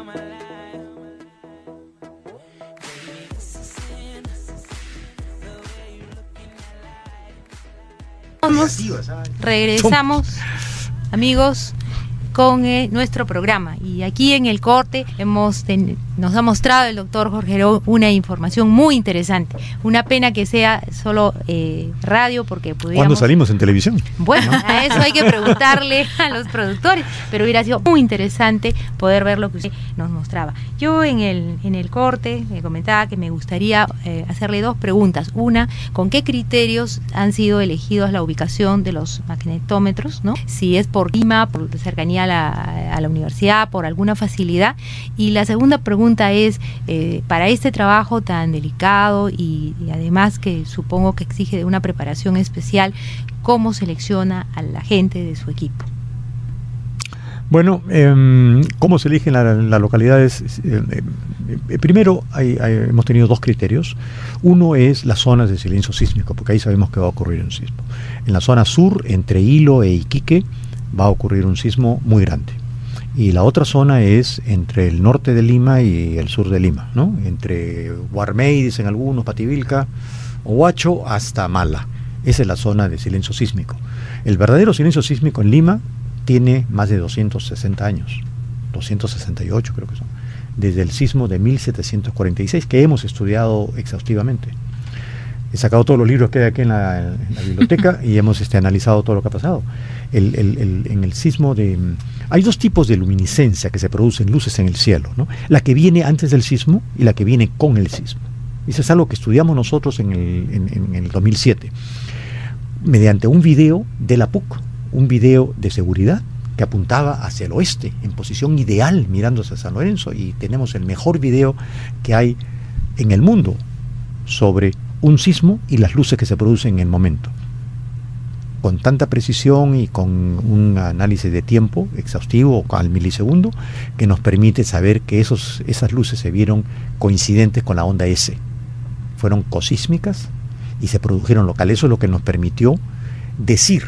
Vamos, regresamos, amigos, con eh, nuestro programa. Y aquí en el corte hemos ten, nos ha mostrado el doctor Jorge Herón una información muy interesante. Una pena que sea solo eh, radio, porque pudiéramos... ¿Cuándo salimos en televisión? Bueno, ¿no? A eso hay que preguntarle a los productores, pero hubiera sido muy interesante poder ver lo que usted nos mostraba. Yo en el, en el corte me comentaba que me gustaría eh, hacerle dos preguntas. Una, ¿con qué criterios han sido elegidos la ubicación de los magnetómetros, ¿no? Si es por clima, por cercanía a la, a la universidad, por alguna facilidad. Y la segunda pregunta es, eh, para este trabajo tan delicado y, y además que supongo que exige de una preparación especial, ¿cómo selecciona a la gente de su equipo? Bueno, eh, ¿cómo se eligen las la localidades? Eh, eh, primero, hay, hay, hemos tenido dos criterios. Uno es las zonas de silencio sísmico, porque ahí sabemos que va a ocurrir un sismo. En la zona sur, entre Hilo e Iquique, va a ocurrir un sismo muy grande. Y la otra zona es entre el norte de Lima y el sur de Lima, ¿no? Entre Guarmey, dicen algunos, Pativilca, Huacho, hasta Mala. Esa es la zona de silencio sísmico. El verdadero silencio sísmico en Lima tiene más de doscientos sesenta años, doscientos sesenta y ocho creo que son, desde el sismo de mil setecientos cuarenta y seis, que hemos estudiado exhaustivamente. He sacado todos los libros que hay aquí en la, en la biblioteca y hemos este, analizado todo lo que ha pasado. El, el, el, en el sismo de... Hay dos tipos de luminiscencia que se producen, luces en el cielo, ¿no? La que viene antes del sismo y la que viene con el sismo. Eso es algo que estudiamos nosotros en el, en, en el dos mil siete, mediante un video de la P U C, un video de seguridad que apuntaba hacia el oeste, en posición ideal, mirando hacia San Lorenzo, y tenemos el mejor video que hay en el mundo sobre un sismo y las luces que se producen en el momento, con tanta precisión y con un análisis de tiempo exhaustivo al milisegundo, que nos permite saber que esos, esas luces se vieron coincidentes con la onda S, fueron cosísmicas y se produjeron local. Eso es lo que nos permitió decir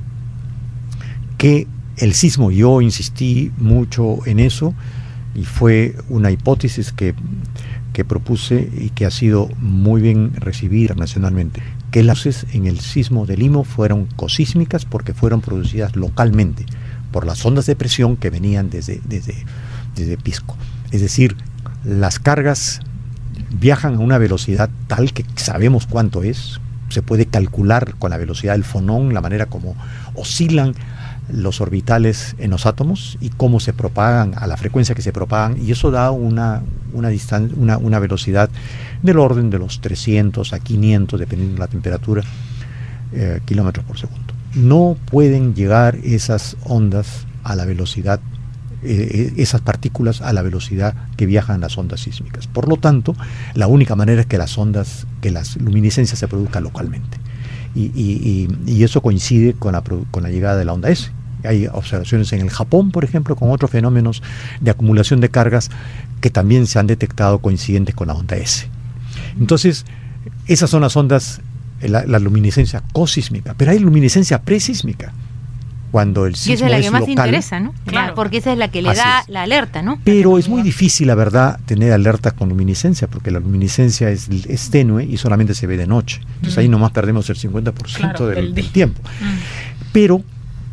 que el sismo, yo insistí mucho en eso, y fue una hipótesis que, que propuse y que ha sido muy bien recibida nacionalmente, que las luces en el sismo de Lima fueron cosísmicas porque fueron producidas localmente por las ondas de presión que venían desde, desde, desde Pisco. Es decir, las cargas viajan a una velocidad tal que sabemos cuánto es, se puede calcular con la velocidad del fonón, la manera como oscilan los orbitales en los átomos y cómo se propagan a la frecuencia que se propagan, y eso da una, una, distan- una, una velocidad del orden de los trescientos a quinientos, dependiendo de la temperatura, eh, kilómetros por segundo. No pueden llegar esas ondas a la velocidad, eh, esas partículas a la velocidad que viajan las ondas sísmicas. Por lo tanto, la única manera es que las ondas, que las luminiscencias se produzcan localmente. Y, y, y, y eso coincide con la, con la llegada de la onda S. Hay observaciones en el Japón, por ejemplo, con otros fenómenos de acumulación de cargas que también se han detectado coincidentes con la onda S. Entonces, esas son las ondas, la, la luminiscencia cosísmica, pero hay luminiscencia presísmica, cuando el sismo es local. Y esa es la que más interesa, ¿no? Claro. Porque esa es la que le Así da es. la alerta, ¿no? Pero es muy difícil, la verdad, tener alerta con luminiscencia, porque la luminiscencia es, es tenue y solamente se ve de noche. Entonces mm. ahí nomás perdemos el cincuenta por ciento claro, del, del tiempo. Mm. Pero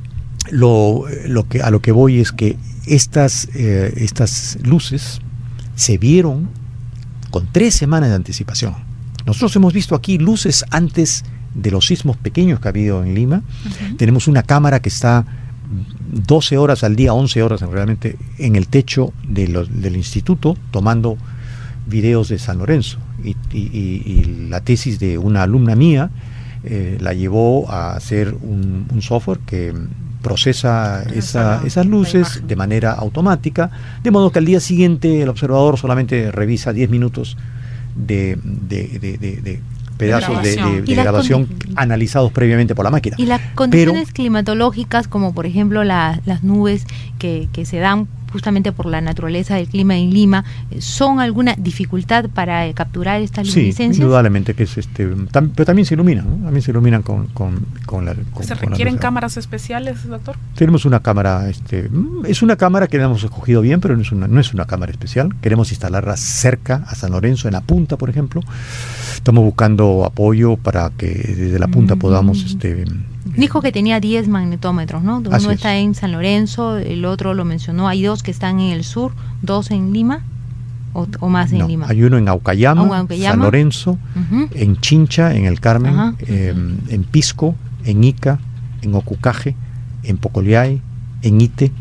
lo, lo que, a lo que voy es que estas, eh, estas luces se vieron con tres semanas de anticipación. Nosotros hemos visto aquí luces antes de los sismos pequeños que ha habido en Lima. Uh-huh. Tenemos una cámara que está doce horas al día, once horas realmente, en el techo de los, del instituto, tomando videos de San Lorenzo. Y, y, y la tesis de una alumna mía eh, la llevó a hacer un, un software que procesa esa, esas luces de manera automática, de modo que al día siguiente el observador solamente revisa diez minutos de, de, de, de, de pedazos de, de, de grabación condi- analizados previamente por la máquina. Y las condiciones Pero, climatológicas, como por ejemplo la, las nubes que, que se dan justamente por la naturaleza del clima en Lima, ¿son alguna dificultad para eh, capturar estas luminiscencias? Sí, indudablemente que es este, tam, pero también se iluminan, ¿no? También se iluminan con, con, con la con, ¿Se con requieren la cámaras especiales, doctor? Tenemos una cámara, este, es una cámara que hemos escogido bien, pero no es una, no es una cámara especial. Queremos instalarla cerca a San Lorenzo, en la punta, por ejemplo. Estamos buscando apoyo para que desde la punta mm. podamos este, dijo que tenía diez magnetómetros, ¿no? Uno Así está es. en San Lorenzo, el otro lo mencionó, hay dos que están en el sur, dos en Lima, o, o más en no, Lima. Hay uno en Aucayama, oh, Aucayama. San Lorenzo, uh-huh. en Chincha, en el Carmen, uh-huh. eh, en Pisco, en Ica, en Ocucaje, en Pocoleay, en Ite,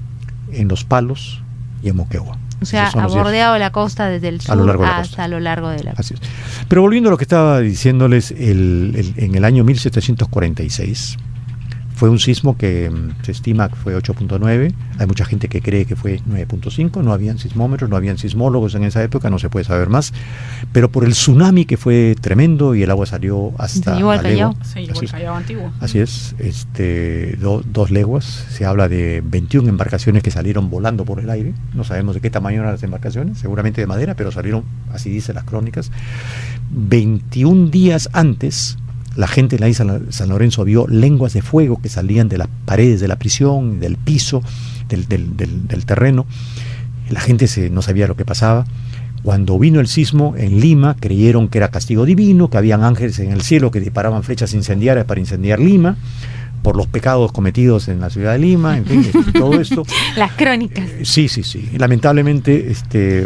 en Los Palos y en Moquegua. O sea, ha bordeado la costa desde el sur a lo largo hasta costa. lo largo de la costa. Así es. Pero volviendo a lo que estaba diciéndoles, el, el, en el año mil setecientos cuarenta y seis Fue un sismo que mm, se estima que fue ocho punto nueve, hay mucha gente que cree que fue nueve punto cinco, no habían sismómetros, no habían sismólogos en esa época, no se puede saber más, pero por el tsunami que fue tremendo y el agua salió hasta se llevó al la legua. Callao. Se llevó el Callao antiguo. Así es, este, do, dos leguas, se habla de veintiuna embarcaciones que salieron volando por el aire, no sabemos de qué tamaño eran las embarcaciones, seguramente de madera, pero salieron, así dicen las crónicas. veintiún días antes, la gente en la isla San Lorenzo vio lenguas de fuego que salían de las paredes de la prisión, del piso, del, del, del, del terreno. La gente se, no sabía lo que pasaba. Cuando vino el sismo en Lima, creyeron que era castigo divino, que habían ángeles en el cielo que disparaban flechas incendiarias para incendiar Lima, por los pecados cometidos en la ciudad de Lima, en fin, todo esto. Las crónicas. Sí, sí, sí. Lamentablemente, este,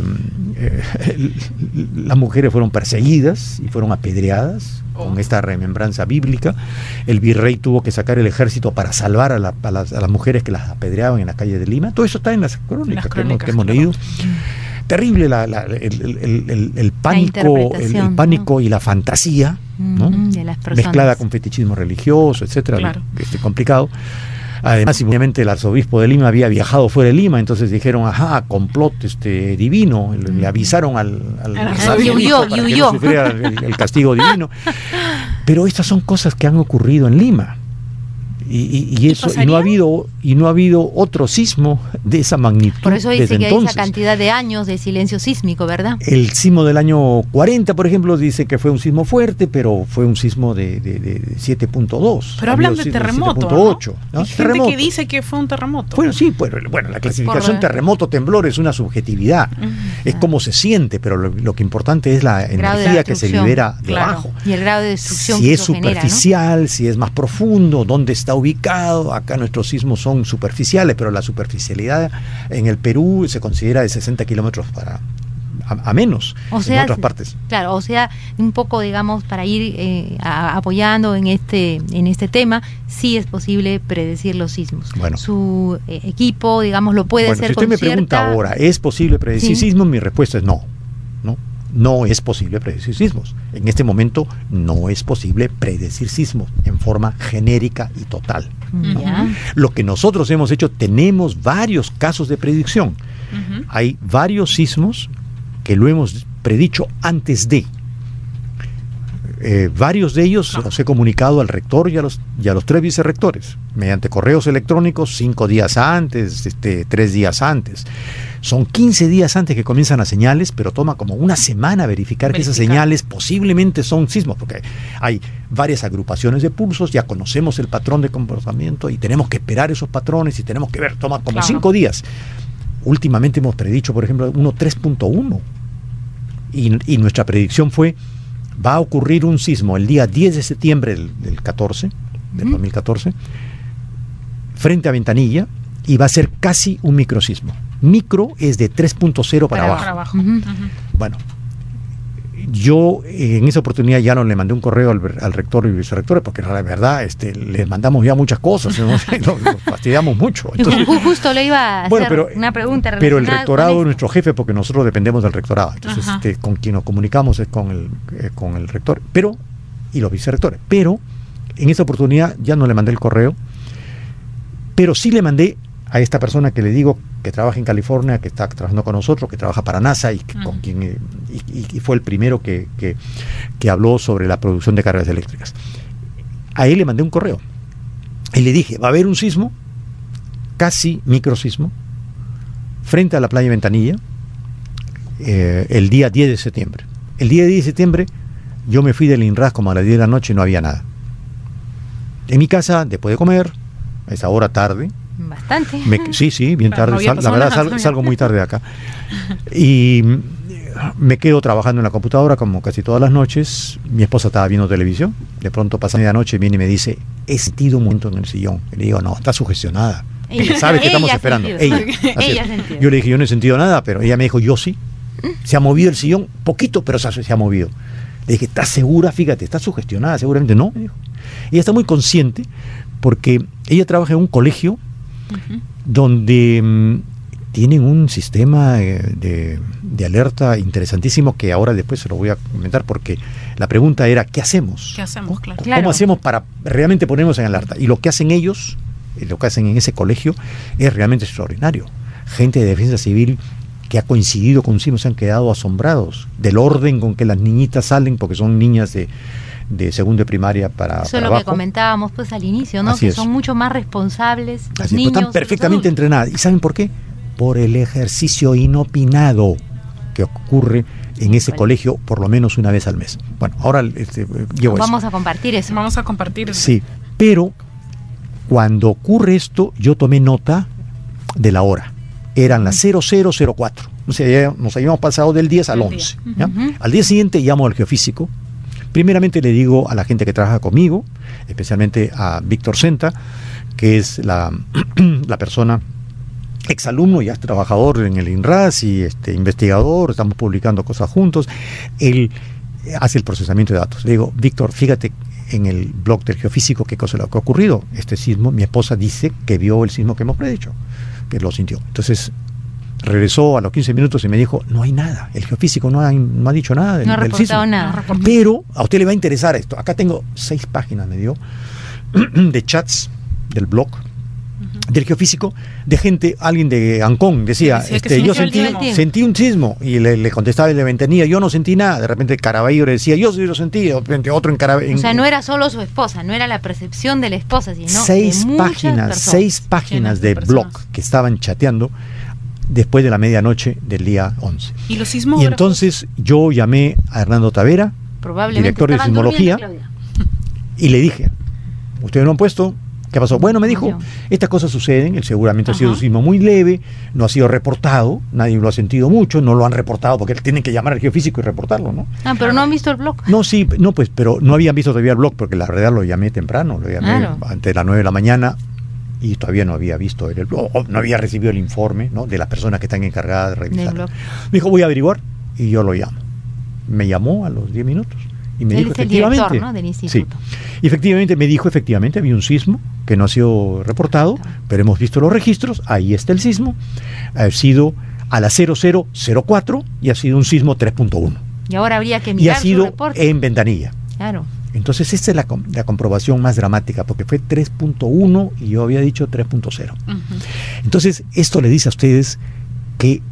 eh, las mujeres fueron perseguidas y fueron apedreadas con esta remembranza bíblica. El virrey tuvo que sacar el ejército para salvar a, la, a, las, a las mujeres que las apedreaban en las calles de Lima. Todo eso está en las crónicas, las crónicas que hemos, que hemos leído. Terrible la, la, el, el, el, el pánico, el, el pánico ¿no? y la fantasía, ¿no? de las mezclada con fetichismo religioso, etcétera, claro. este, complicado. Además, simplemente el arzobispo de Lima había viajado fuera de Lima, entonces dijeron, ajá, complot este divino, le, le avisaron al, al arzobispo para que no sufriera el, el castigo divino. Pero estas son cosas que han ocurrido en Lima. Y, y, y eso y no ha habido y no ha habido otro sismo de esa magnitud. Por eso dice desde que entonces. Hay esa cantidad de años de silencio sísmico, ¿verdad? El sismo del año cuarenta, por ejemplo, dice que fue un sismo fuerte, pero fue un sismo de, de, de siete punto dos. Pero hablan de terremoto, siete punto ocho, ¿no? ¿no? Hay gente terremoto. que dice que fue un terremoto. Bueno, sí, pues, bueno, la clasificación Por... terremoto, temblor es una subjetividad. Uh-huh. Es como se siente, pero lo, lo que importante es la energía que se libera de claro. abajo. Y el grado de destrucción si que es eso superficial, genera, ¿no? si es más profundo, dónde está ubicado. Acá nuestros sismos son superficiales, pero la superficialidad en el Perú se considera de sesenta kilómetros para a, a menos o sea, en otras partes. Claro, o sea, un poco, digamos, para ir eh, a, apoyando en este en este tema, sí es posible predecir los sismos. Bueno. Su eh, equipo, digamos, lo puede bueno, hacer si usted con me cierta... pregunta ahora, ¿es posible predecir sí. sismos? Mi respuesta es no, no. No es posible predecir sismos. En este momento no es posible predecir sismos en forma genérica y total. ¿no? Yeah. Lo que nosotros hemos hecho, tenemos varios casos de predicción. Uh-huh. Hay varios sismos que lo hemos predicho antes de. Eh, varios de ellos no. los he comunicado al rector y a los, y a los tres vicerrectores, mediante correos electrónicos, cinco días antes, este, tres días antes. Son quince días antes que comienzan las señales, pero toma como una semana verificar, verificar que esas señales posiblemente son sismos, porque hay varias agrupaciones de pulsos, ya conocemos el patrón de comportamiento y tenemos que esperar esos patrones y tenemos que ver, toma como claro. cinco días. Últimamente hemos predicho, por ejemplo, uno tres punto uno y, y nuestra predicción fue, va a ocurrir un sismo el día diez de septiembre del, del catorce, del uh-huh. dos mil catorce, frente a Ventanilla, y va a ser casi un microsismo. Micro es de tres punto cero para, para abajo. Para abajo. Uh-huh. Bueno, yo eh, en esa oportunidad ya no le mandé un correo al, al rector y vicerrectores, porque la verdad este, les mandamos ya muchas cosas, ¿no? nos, nos fastidiamos mucho. Entonces, justo le iba a hacer bueno, pero, una pregunta pero el rectorado, nuestro jefe, porque nosotros dependemos del rectorado, entonces este, con quien nos comunicamos es con el, eh, con el rector, pero y los vicerrectores. Pero en esa oportunidad ya no le mandé el correo, pero sí le mandé a esta persona que le digo que trabaja en California, que está trabajando con nosotros, que trabaja para NASA y que, uh-huh. con quien y, y fue el primero que, que, que habló sobre la producción de cargas eléctricas. A él le mandé un correo y le dije, va a haber un sismo, casi microsismo, frente a la playa Ventanilla, eh, el día diez de septiembre. El día diez de septiembre yo me fui del INRAS como a las diez de la noche y no había nada. En mi casa, después de comer, a esa hora tarde, bastante. Me, sí, sí, bien tarde. No sal, la verdad, sal, salgo muy tarde de acá. Y me quedo trabajando en la computadora como casi todas las noches. Mi esposa estaba viendo televisión. De pronto, pasa medianoche, viene y me dice, he sentido un momento en el sillón. Y le digo, no, está sugestionada. Ella sabe que estamos esperando. Ella. ella yo le dije, yo no he sentido nada, pero ella me dijo, yo sí. Se ha movido el sillón, poquito, pero se, se ha movido. Le dije, ¿estás segura? Fíjate, ¿estás sugestionada? Seguramente no. Me dijo. Ella está muy consciente porque ella trabaja en un colegio uh-huh. donde um, tienen un sistema eh, de, de alerta interesantísimo que ahora después se lo voy a comentar porque La pregunta era, ¿qué hacemos? ¿Qué hacemos? Claro. ¿Cómo Claro. hacemos para realmente ponernos en alerta? Y lo que hacen ellos, y lo que hacen en ese colegio, es realmente extraordinario. Gente de defensa civil que ha coincidido con sismos se han quedado asombrados del orden con que las niñitas salen, porque son niñas de, de segundo de primaria para, Eso es para lo abajo. que comentábamos pues al inicio, ¿no? Así Que es. son mucho más responsables los Así, niños. pero están perfectamente los entrenadas. ¿Y saben por qué? Por el ejercicio inopinado que ocurre en ese colegio por lo menos una vez al mes. Bueno, ahora este, llevo eso. Vamos a compartir eso. Vamos a compartir eso. Sí, pero cuando ocurre esto, yo tomé nota de la hora. Eran las cero cero cero cuatro. O sea, ya nos habíamos pasado del diez al once. ¿Ya? Ujú. Al día siguiente llamo al geofísico. Primeramente le digo a la gente que trabaja conmigo, especialmente a Víctor Senta, que es la, la persona, exalumno, ya es trabajador en el INRAS y este, investigador, estamos publicando cosas juntos. Él hace el procesamiento de datos. Le digo, Víctor, fíjate en el blog del geofísico qué cosa es lo que ha ocurrido. Este sismo, mi esposa dice que vio el sismo que hemos predicho, que lo sintió. Entonces regresó a los quince minutos y me dijo, no hay nada, el geofísico no ha, no ha dicho nada del, No ha del sismo. reportado nada. Pero a usted le va a interesar esto. Acá tengo seis páginas, me dio, de chats del blog del geofísico, de gente, alguien de Ancón decía, Decía que este, sintió yo el sentí, sismo. sentí un sismo, y le, le contestaba el de Ventanilla, yo no sentí nada. De repente Caraballo le decía, yo sí lo sentí. De repente otro en Caraballo. O sea, no era solo su esposa, no era la percepción de la esposa, sino seis de muchas páginas, personas. seis páginas de blog que estaban chateando después de la medianoche del día once. Y los sismógrafos. Y entonces yo llamé a Hernando Tavera, Probablemente director de estaban sismología, durmiendo, Claudia. y le dije, ustedes lo han puesto, ¿qué pasó? Bueno, me dijo, estas cosas suceden, él seguramente ha sido un sismo muy leve, no ha sido reportado, nadie lo ha sentido mucho, no lo han reportado porque tienen que llamar al geofísico y reportarlo, ¿no? Ah, pero no han visto el blog. No, sí, no, pues, pero no habían visto todavía el blog porque la verdad lo llamé temprano, lo llamé Claro. antes de las nueve de la mañana y todavía no había visto el blog, o no había recibido el informe, ¿no?, de las personas que están encargadas de revisar. blog. Me dijo, voy a averiguar, y yo lo llamo. Me llamó a los diez minutos y me Él dijo es el efectivamente. director, ¿no?, del instituto. Sí. Y efectivamente me dijo, efectivamente había un sismo que no ha sido reportado, pero hemos visto los registros, ahí está el sismo, ha sido a las cero cero cero cuatro y ha sido un sismo tres punto uno. Y ahora habría que Y mirar ha sido su reporte. en Ventanilla. Claro. Entonces esta es la, com- la comprobación más dramática, porque fue tres punto uno y yo había dicho tres punto cero. Entonces esto le dice a ustedes que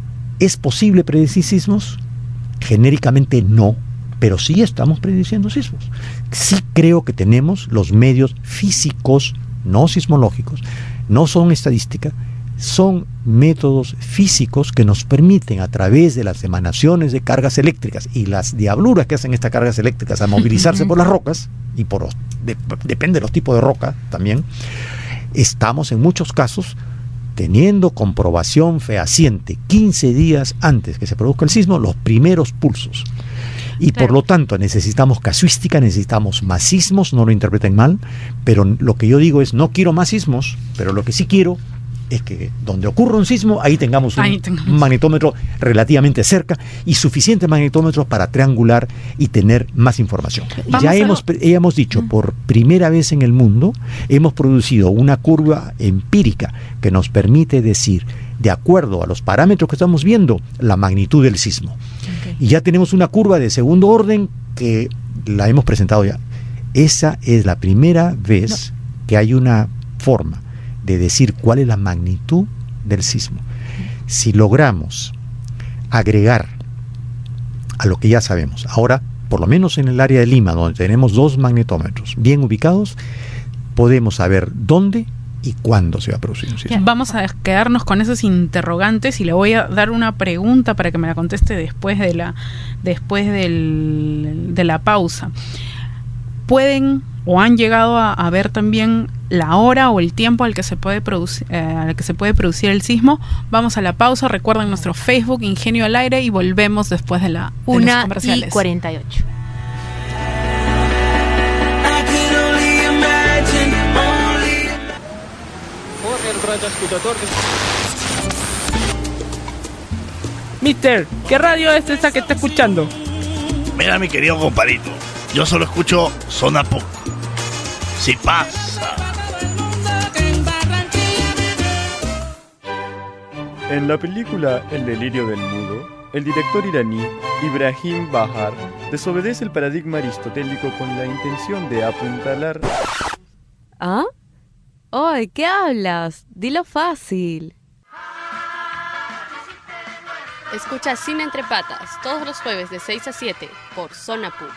es posible predecir sismos. Genéricamente no, pero sí estamos prediciendo sismos. Sí creo que tenemos los medios físicos, no sismológicos, no son estadística, son métodos físicos que nos permiten a través de las emanaciones de cargas eléctricas y las diabluras que hacen estas cargas eléctricas a movilizarse por las rocas, y por los, de- depende de los tipos de roca también, estamos en muchos casos teniendo comprobación fehaciente quince días antes que se produzca el sismo, los primeros pulsos. Y por lo tanto necesitamos casuística, necesitamos más sismos, no lo interpreten mal, pero lo que yo digo es, no quiero más sismos, pero lo que sí quiero es que donde ocurra un sismo, ahí tengamos un Ahí tengamos. magnetómetro relativamente cerca y suficientes magnetómetros para triangular y tener más información. Vamos Ya a- hemos, ya hemos dicho, por primera vez en el mundo, hemos producido una curva empírica que nos permite decir, de acuerdo a los parámetros que estamos viendo, la magnitud del sismo. Y ya tenemos una curva de segundo orden que la hemos presentado ya. Esa es la primera vez que hay una forma de decir cuál es la magnitud del sismo. Si logramos agregar a lo que ya sabemos, ahora, por lo menos en el área de Lima, donde tenemos dos magnetómetros bien ubicados, podemos saber dónde y cuándo se va a producir un sismo. Vamos a quedarnos con esos interrogantes y le voy a dar una pregunta para que me la conteste después de la después del, de la pausa. ¿Pueden o han llegado a, a ver también la hora o el tiempo al que se puede producir eh, al que se puede producir el sismo? Vamos a la pausa. Recuerden nuestro Facebook Ingenio al Aire y volvemos después de la de los Una y comerciales. cuarenta y ocho. Mister, ¿qué radio es esa que está escuchando? Mira, mi querido compadrito, yo solo escucho Zona Puc. Si pasa. En la película El delirio del mudo, El director iraní Ibrahim Bahar desobedece el paradigma aristotélico con la intención de apuntalar... ¿Ah? ¡Ay, qué hablas! Dilo fácil. Escucha Cine Entre Patas todos los jueves de seis a siete por Zona Pub.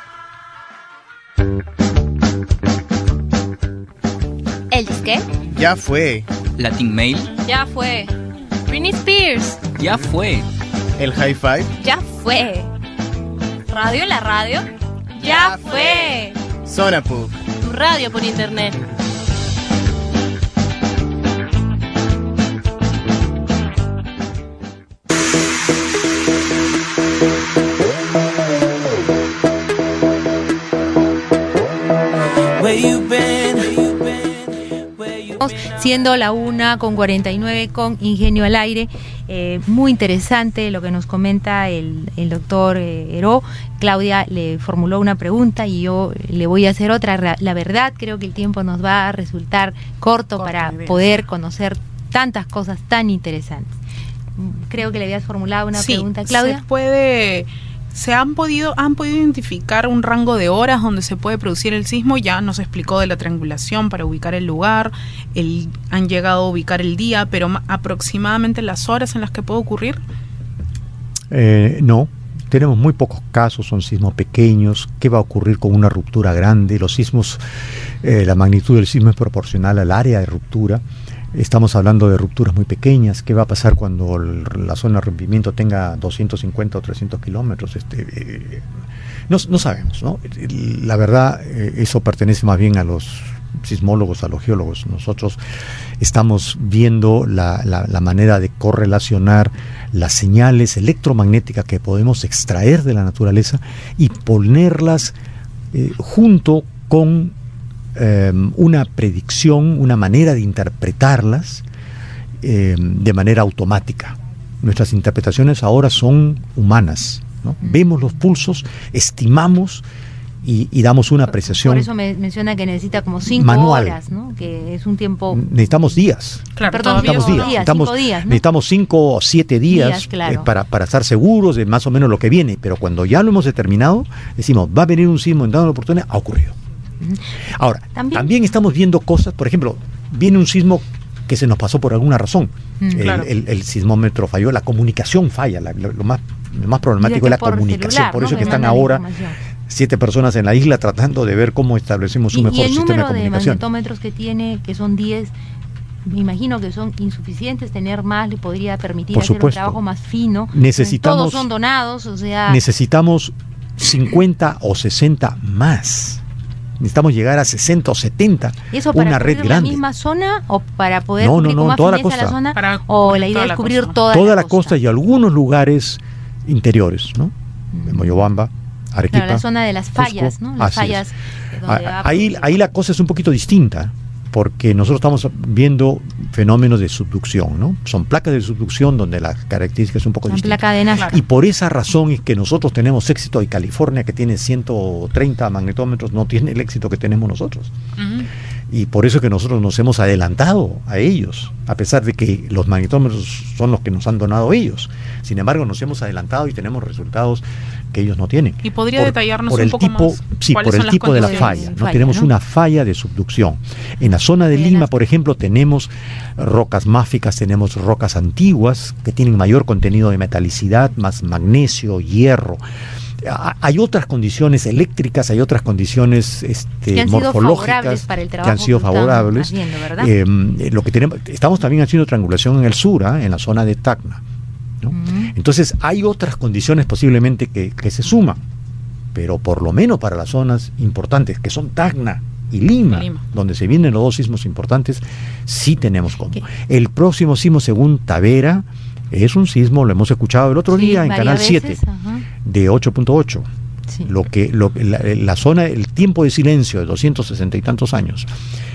¿El disque? Ya fue. Latin Mail. Ya fue. Britney Spears. Ya fue. El High Five. Ya fue. Radio en la radio. Ya fue. Zona Pub. Tu radio por internet. Siendo la una con cuarenta y nueve con Ingenio al Aire. Eh, muy interesante lo que nos comenta el, el doctor eh, Heró. Claudia le formuló una pregunta y yo le voy a hacer otra. La verdad, creo que el tiempo nos va a resultar corto, corto para poder conocer tantas cosas tan interesantes. Creo que le habías formulado una sí, pregunta, Claudia. Se puede... Se han podido, han podido identificar un rango de horas donde se puede producir el sismo. Ya nos explicó de la triangulación para ubicar el lugar, el, han llegado a ubicar el día, pero ma- aproximadamente las horas en las que puede ocurrir. Eh, no, tenemos muy pocos casos, son sismos pequeños. ¿Qué va a ocurrir con una ruptura grande? Los sismos, eh, la magnitud del sismo es proporcional al área de ruptura. Estamos hablando de rupturas muy pequeñas. ¿Qué va a pasar cuando el, la zona de rompimiento tenga doscientos cincuenta o trescientos kilómetros? Este, eh, no, no sabemos, ¿no? La verdad, eh, eso pertenece más bien a los sismólogos, a los geólogos. Nosotros estamos viendo la, la, la manera de correlacionar las señales electromagnéticas que podemos extraer de la naturaleza y ponerlas eh, junto con Eh, una predicción, una manera de interpretarlas eh, de manera automática. Nuestras interpretaciones ahora son humanas, ¿no? Mm. Vemos los pulsos, estimamos y, y damos una apreciación. Por eso me menciona que necesita como cinco manual. horas, ¿no? Que es un tiempo... Necesitamos días. Claro, Perdón, necesitamos días. días, Necesitamos, cinco días, ¿no? necesitamos cinco o siete días, días claro. eh, para, para estar seguros de más o menos lo que viene. Pero cuando ya lo hemos determinado, decimos, va a venir un sismo en dada oportunidad, ha ocurrido. Ahora, ¿También? también estamos viendo cosas, por ejemplo, viene un sismo que se nos pasó por alguna razón. Mm, el, claro. el, el sismómetro falló, la comunicación falla, la, lo, lo, más, lo más problemático es la comunicación. Celular, por eso ¿no? que están ahora siete personas en la isla tratando de ver cómo establecemos un mejor sistema de comunicación. ¿Y el número de magnetómetros que tiene, que son diez, me imagino que son insuficientes? Tener más le podría permitir por hacer supuesto. un trabajo más fino. Necesitamos, todos son donados, o sea... Necesitamos cincuenta o sesenta más. Necesitamos llegar a sesenta o setenta, ¿Eso para una red cubrir grande. la misma zona o para poder no, cubrir no, no, con más toda la fineza costa. la zona? Para ¿O la idea es cubrir costa. toda, toda la, la costa? costa y algunos lugares interiores, ¿no? Mm. Moyobamba, Arequipa, claro, la zona de las fallas, Cusco, ¿no? Las fallas. Donde ahí, ahí la cosa es un poquito distinta, porque nosotros estamos viendo fenómenos de subducción, ¿no? Son placas de subducción donde la característica es un poco la distinta. Placa de Nazca. Y por esa razón es que nosotros tenemos éxito y California, que tiene ciento treinta magnetómetros, no tiene el éxito que tenemos nosotros. Uh-huh. Y por eso es que nosotros nos hemos adelantado a ellos, a pesar de que los magnetómetros son los que nos han donado ellos. Sin embargo, nos hemos adelantado y tenemos resultados que ellos no tienen. ¿Y podría por, detallarnos por un el poco tipo, más? Sí, por el tipo de la falla. ¿no? Falla, tenemos ¿no? una falla de subducción. En la zona de Lima, por ejemplo, tenemos rocas máficas, tenemos rocas antiguas que tienen mayor contenido de metalicidad, más magnesio, hierro. Hay otras condiciones eléctricas, hay otras condiciones este, que han morfológicas sido para el que han sido favorables. Haciendo, eh, lo que tenemos, estamos también haciendo triangulación en el sur, ¿eh? en la zona de Tacna. ¿no? Uh-huh. Entonces hay otras condiciones posiblemente que, que se suman, pero por lo menos para las zonas importantes que son Tacna y Lima, Lima, donde se vienen los dos sismos importantes, sí tenemos cómo. ¿Qué? El próximo sismo, según Tavera, es un sismo, lo hemos escuchado el otro sí, día en Canal veces, siete, ajá. de ocho punto ocho. Sí. Lo que, lo, la, la zona, el tiempo de silencio de doscientos sesenta y tantos años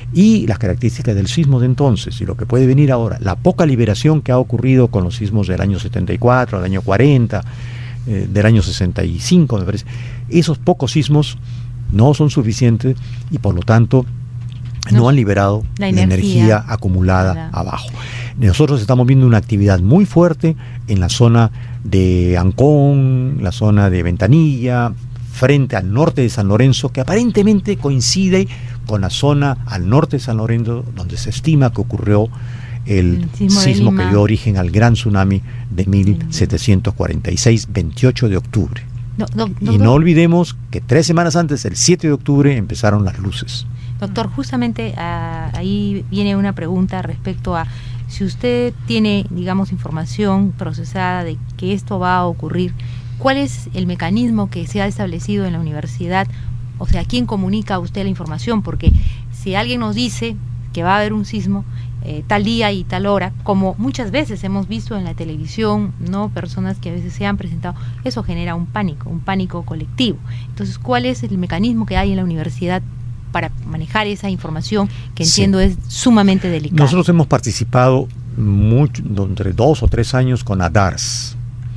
y las características del sismo de entonces y lo que puede venir ahora, la poca liberación que ha ocurrido con los sismos del año setenta y cuatro, del año cuarenta, eh, del año sesenta y cinco, me parece. Esos pocos sismos no son suficientes y por lo tanto no, no han liberado la energía, energía acumulada Nada. abajo. Nosotros estamos viendo una actividad muy fuerte en la zona de Ancón, la zona de Ventanilla, frente al norte de San Lorenzo, que aparentemente coincide con la zona al norte de San Lorenzo, donde se estima que ocurrió el, el sismo, sismo que dio origen al gran tsunami de mil setecientos cuarenta y seis, veintiocho de octubre. No, no, no, y no, no olvidemos que tres semanas antes, el siete de octubre, empezaron las luces. Doctor, justamente uh, ahí viene una pregunta respecto a si usted tiene, digamos, información procesada de que esto va a ocurrir, ¿cuál es el mecanismo que se ha establecido en la universidad? O sea, ¿quién comunica a usted la información? Porque si alguien nos dice que va a haber un sismo eh, tal día y tal hora, como muchas veces hemos visto en la televisión, no personas que a veces se han presentado, eso genera un pánico, un pánico colectivo. Entonces, ¿cuál es el mecanismo que hay en la universidad para manejar esa información que entiendo sí. es sumamente delicada? Nosotros hemos participado mucho, entre dos o tres años con ADARS.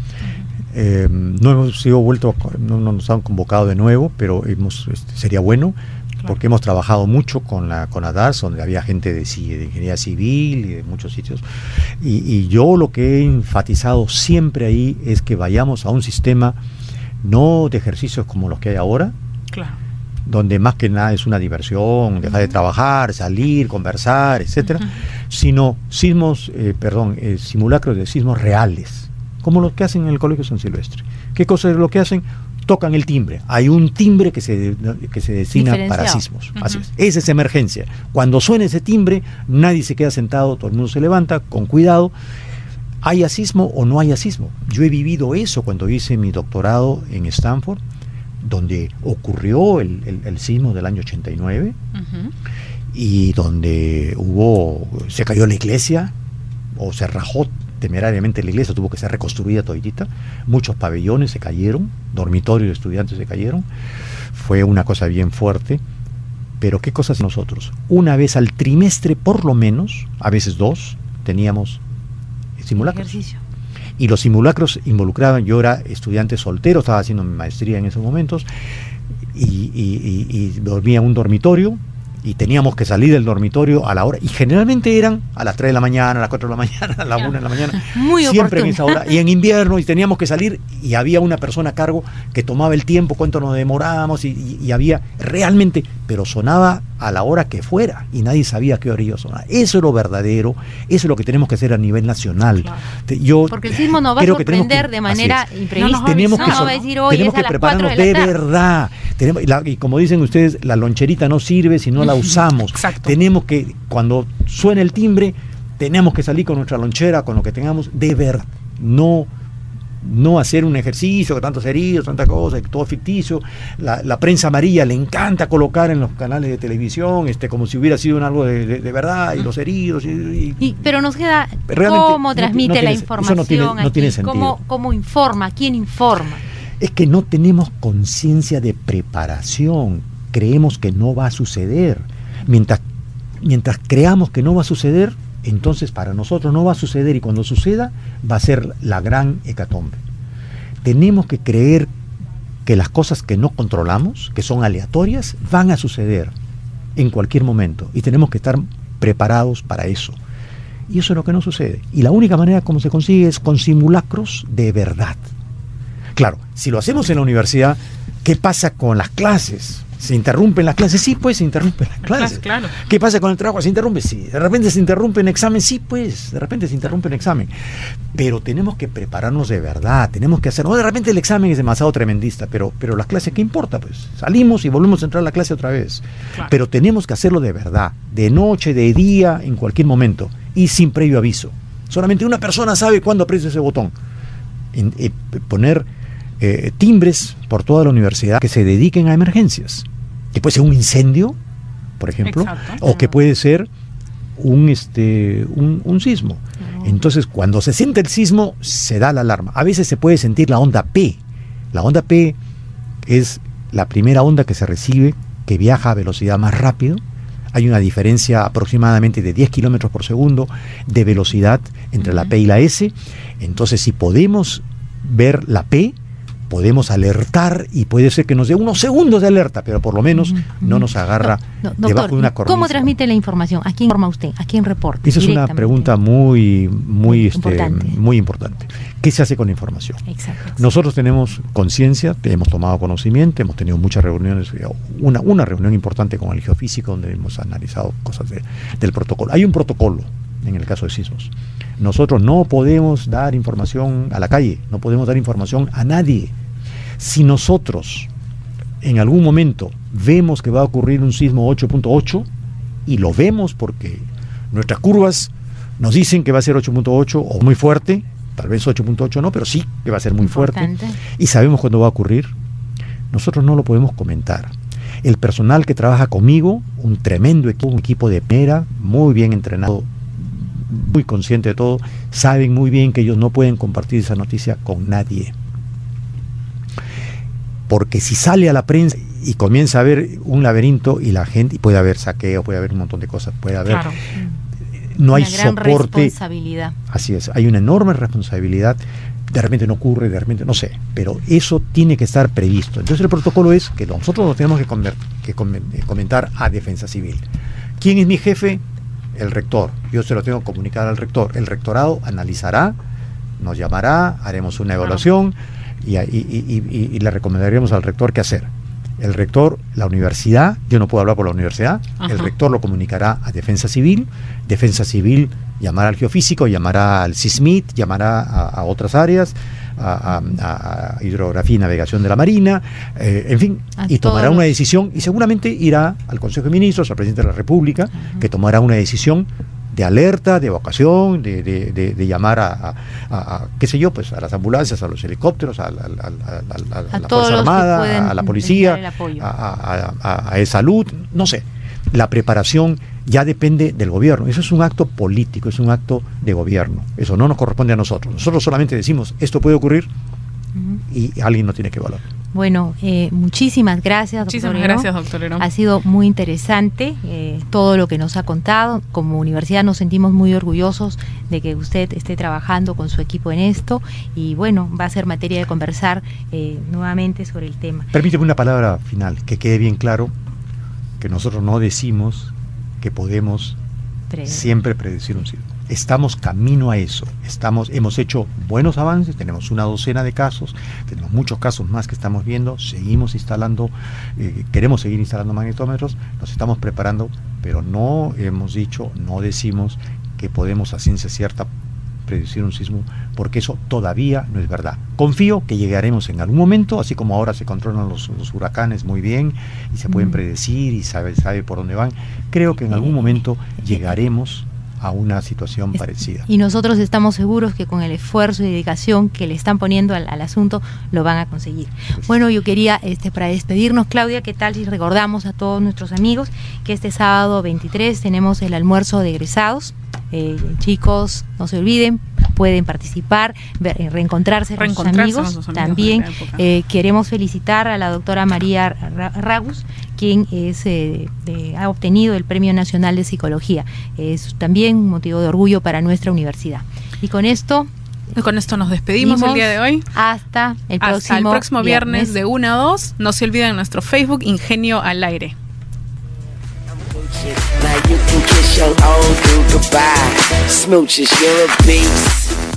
Eh, no hemos sido vuelto, no, no nos han convocado de nuevo, pero hemos, este, sería bueno, claro. porque hemos trabajado mucho con la con ADARS, donde había gente de, de ingeniería civil y de muchos sitios. Y, y yo lo que he enfatizado siempre ahí es que vayamos a un sistema no de ejercicios como los que hay ahora, claro. donde más que nada es una diversión, dejar uh-huh. de trabajar, salir, conversar, etcétera, uh-huh. sino sismos, eh, perdón, eh, simulacros de sismos reales, como los que hacen en el Colegio San Silvestre. ¿Qué cosa es lo que hacen? Tocan el timbre. Hay un timbre que se, que se destina para sismos. Uh-huh. Así es. Esa es emergencia. Cuando suena ese timbre, nadie se queda sentado, todo el mundo se levanta, con cuidado. ¿Haya sismo o no haya sismo? Yo he vivido eso cuando hice mi doctorado en Stanford, donde ocurrió el, el, el sismo del año ochenta y nueve, uh-huh. y donde hubo, se cayó la iglesia, o se rajó temerariamente la iglesia, tuvo que ser reconstruida toditita, muchos pabellones se cayeron, dormitorios de estudiantes se cayeron, fue una cosa bien fuerte. Pero ¿qué cosas nosotros? Una vez al trimestre, por lo menos, a veces dos, teníamos simulacros. Ejercicio. Y los simulacros involucraban, yo era estudiante soltero, estaba haciendo mi maestría en esos momentos, y, y, y, y dormía en un dormitorio, y teníamos que salir del dormitorio a la hora, y generalmente eran a las tres de la mañana, a las cuatro de la mañana, a la una de la mañana, muy siempre oportuno. En esa hora, y en invierno, y teníamos que salir, y había una persona a cargo que tomaba el tiempo, cuánto nos demorábamos, y, y, y había realmente, pero sonaba a la hora que fuera, y nadie sabía a qué hora iba a sonar. Eso es lo verdadero, eso es lo que tenemos que hacer a nivel nacional. Claro. Yo Porque el sismo nos va a sorprender que, de manera imprevista. No, tenemos que, no, va a decir, hoy tenemos que prepararnos de, de verdad. Tenemos, la, y como dicen ustedes, la loncherita no sirve si no la usamos. Exacto. Tenemos que, cuando suene el timbre, tenemos que salir con nuestra lonchera, con lo que tengamos, de verdad. No no hacer un ejercicio con tantos heridos, tanta cosa, todo ficticio. La, la prensa amarilla le encanta colocar en los canales de televisión este como si hubiera sido un algo de, de, de verdad, y los heridos. Y, y, y, pero nos queda cómo transmite no, no tiene, la información, no tiene, no tiene aquí, cómo, cómo informa, quién informa. Es que no tenemos conciencia de preparación, creemos que no va a suceder. Mientras, mientras creamos que no va a suceder, entonces para nosotros no va a suceder, y cuando suceda va a ser la gran hecatombe. Tenemos que creer que las cosas que no controlamos, que son aleatorias, van a suceder en cualquier momento, y tenemos que estar preparados para eso. Y eso es lo que no sucede. Y la única manera como se consigue es con simulacros de verdad. Claro, si lo hacemos en la universidad, ¿qué pasa con las clases? ¿Se interrumpen las clases? Sí, pues se interrumpen las clases. Claro. ¿Qué pasa con el trabajo? ¿Se interrumpe? Sí. ¿De repente se interrumpe un examen? Sí, pues de repente se interrumpe un examen. Pero tenemos que prepararnos de verdad, tenemos que hacerlo. De repente el examen es demasiado tremendista, pero, pero las clases, ¿qué importa? Pues salimos y volvemos a entrar a la clase otra vez. Claro. Pero tenemos que hacerlo de verdad, de noche, de día, en cualquier momento, y sin previo aviso. Solamente una persona sabe cuándo aprieta ese botón. En, eh, poner eh, timbres por toda la universidad que se dediquen a emergencias. Que puede ser un incendio, por ejemplo, exacto, o que puede ser un este un, un sismo. No. Entonces, cuando se siente el sismo, se da la alarma. A veces se puede sentir la onda P. La onda P es la primera onda que se recibe, que viaja a velocidad más rápido. Hay una diferencia aproximadamente de diez kilómetros por segundo de velocidad entre uh-huh. la P y la S. Entonces, si podemos ver la P, podemos alertar y puede ser que nos dé unos segundos de alerta, pero por lo menos uh-huh. no nos agarra no, no, debajo doctor, de una cornisa. ¿Cómo transmite la información? ¿A quién informa usted? ¿A quién reporta? Esa es una pregunta muy, muy, este, importante. muy importante. ¿Qué se hace con la información? Exacto. Nosotros tenemos conciencia, hemos tomado conocimiento, hemos tenido muchas reuniones, una, una reunión importante con el geofísico donde hemos analizado cosas de, del protocolo. Hay un protocolo en el caso de sismos. Nosotros no podemos dar información a la calle, no podemos dar información a nadie. Si nosotros en algún momento vemos que va a ocurrir un sismo ocho punto ocho, y lo vemos porque nuestras curvas nos dicen que va a ser ocho punto ocho o muy fuerte, tal vez ocho punto ocho no, pero sí que va a ser muy Importante. fuerte, y sabemos cuándo va a ocurrir, nosotros no lo podemos comentar. El personal que trabaja conmigo, un tremendo equipo, un equipo de primera, muy bien entrenado, muy consciente de todo, saben muy bien que ellos no pueden compartir esa noticia con nadie. Porque si sale a la prensa y comienza a haber un laberinto y la gente, y puede haber saqueo, puede haber un montón de cosas, puede haber... Claro. No hay una gran soporte. Responsabilidad. Así es, hay una enorme responsabilidad. De repente no ocurre, de repente no sé, pero eso tiene que estar previsto. Entonces el protocolo es que nosotros nos tenemos que, comer, que comentar a Defensa Civil. ¿Quién es mi jefe? El rector. Yo se lo tengo que comunicar al rector. El rectorado analizará, nos llamará, haremos una evaluación y, y, y, y, y le recomendaremos al rector qué hacer. El rector, la universidad, yo no puedo hablar por la universidad, Ajá. el rector lo comunicará a Defensa Civil, Defensa Civil llamará al geofísico, llamará al SISMIT, llamará a, a otras áreas, a, a, a hidrografía y navegación de la Marina, eh, en fin, a y tomará todos. una decisión y seguramente irá al Consejo de Ministros, al Presidente de la República, Ajá. que tomará una decisión de alerta, de evacuación, de, de, de, de llamar a, a, a, a, qué sé yo, pues a las ambulancias, a los helicópteros, a, a, a, a, a, a la Fuerza Armada, a la policía, a, a, a, a salud, no sé. La preparación ya depende del gobierno. Eso es un acto político, es un acto de gobierno. Eso no nos corresponde a nosotros. Nosotros solamente decimos, esto puede ocurrir uh-huh. y alguien no tiene que evaluar. Bueno, eh, muchísimas gracias, doctor Muchísimas Herón. gracias, doctor Herón. Ha sido muy interesante eh, todo lo que nos ha contado. Como universidad nos sentimos muy orgullosos de que usted esté trabajando con su equipo en esto y bueno, va a ser materia de conversar eh, nuevamente sobre el tema. Permíteme una palabra final, que quede bien claro que nosotros no decimos que podemos Pre- siempre predecir un sismo. Estamos camino a eso. Estamos, hemos hecho buenos avances, tenemos una docena de casos, tenemos muchos casos más que estamos viendo, seguimos instalando, eh, queremos seguir instalando magnetómetros, nos estamos preparando, pero no hemos dicho, no decimos que podemos a ciencia cierta predecir un sismo, porque eso todavía no es verdad. Confío que llegaremos en algún momento, así como ahora se controlan los, los huracanes muy bien y se pueden predecir y sabe, sabe por dónde van. Creo que en algún momento llegaremos a una situación parecida. Y nosotros estamos seguros que con el esfuerzo y dedicación que le están poniendo al, al asunto lo van a conseguir. Pues bueno, yo quería, este, para despedirnos, Claudia, ¿qué tal si recordamos a todos nuestros amigos que este sábado veintitrés tenemos el almuerzo de egresados? Eh, chicos, no se olviden, pueden participar, ver, reencontrarse, reencontrarse con sus amigos. Con sus amigos También eh, queremos felicitar a la doctora María Ragus, quien es, eh, de, ha obtenido el Premio Nacional de Psicología. Es también un motivo de orgullo para nuestra universidad. Y con esto... Y con esto nos despedimos el día de hoy. Hasta el próximo, hasta el próximo viernes, viernes de una a dos. No se olviden nuestro Facebook, Ingenio al Aire. Now you can kiss your old dude goodbye. Smooches, you're a beast.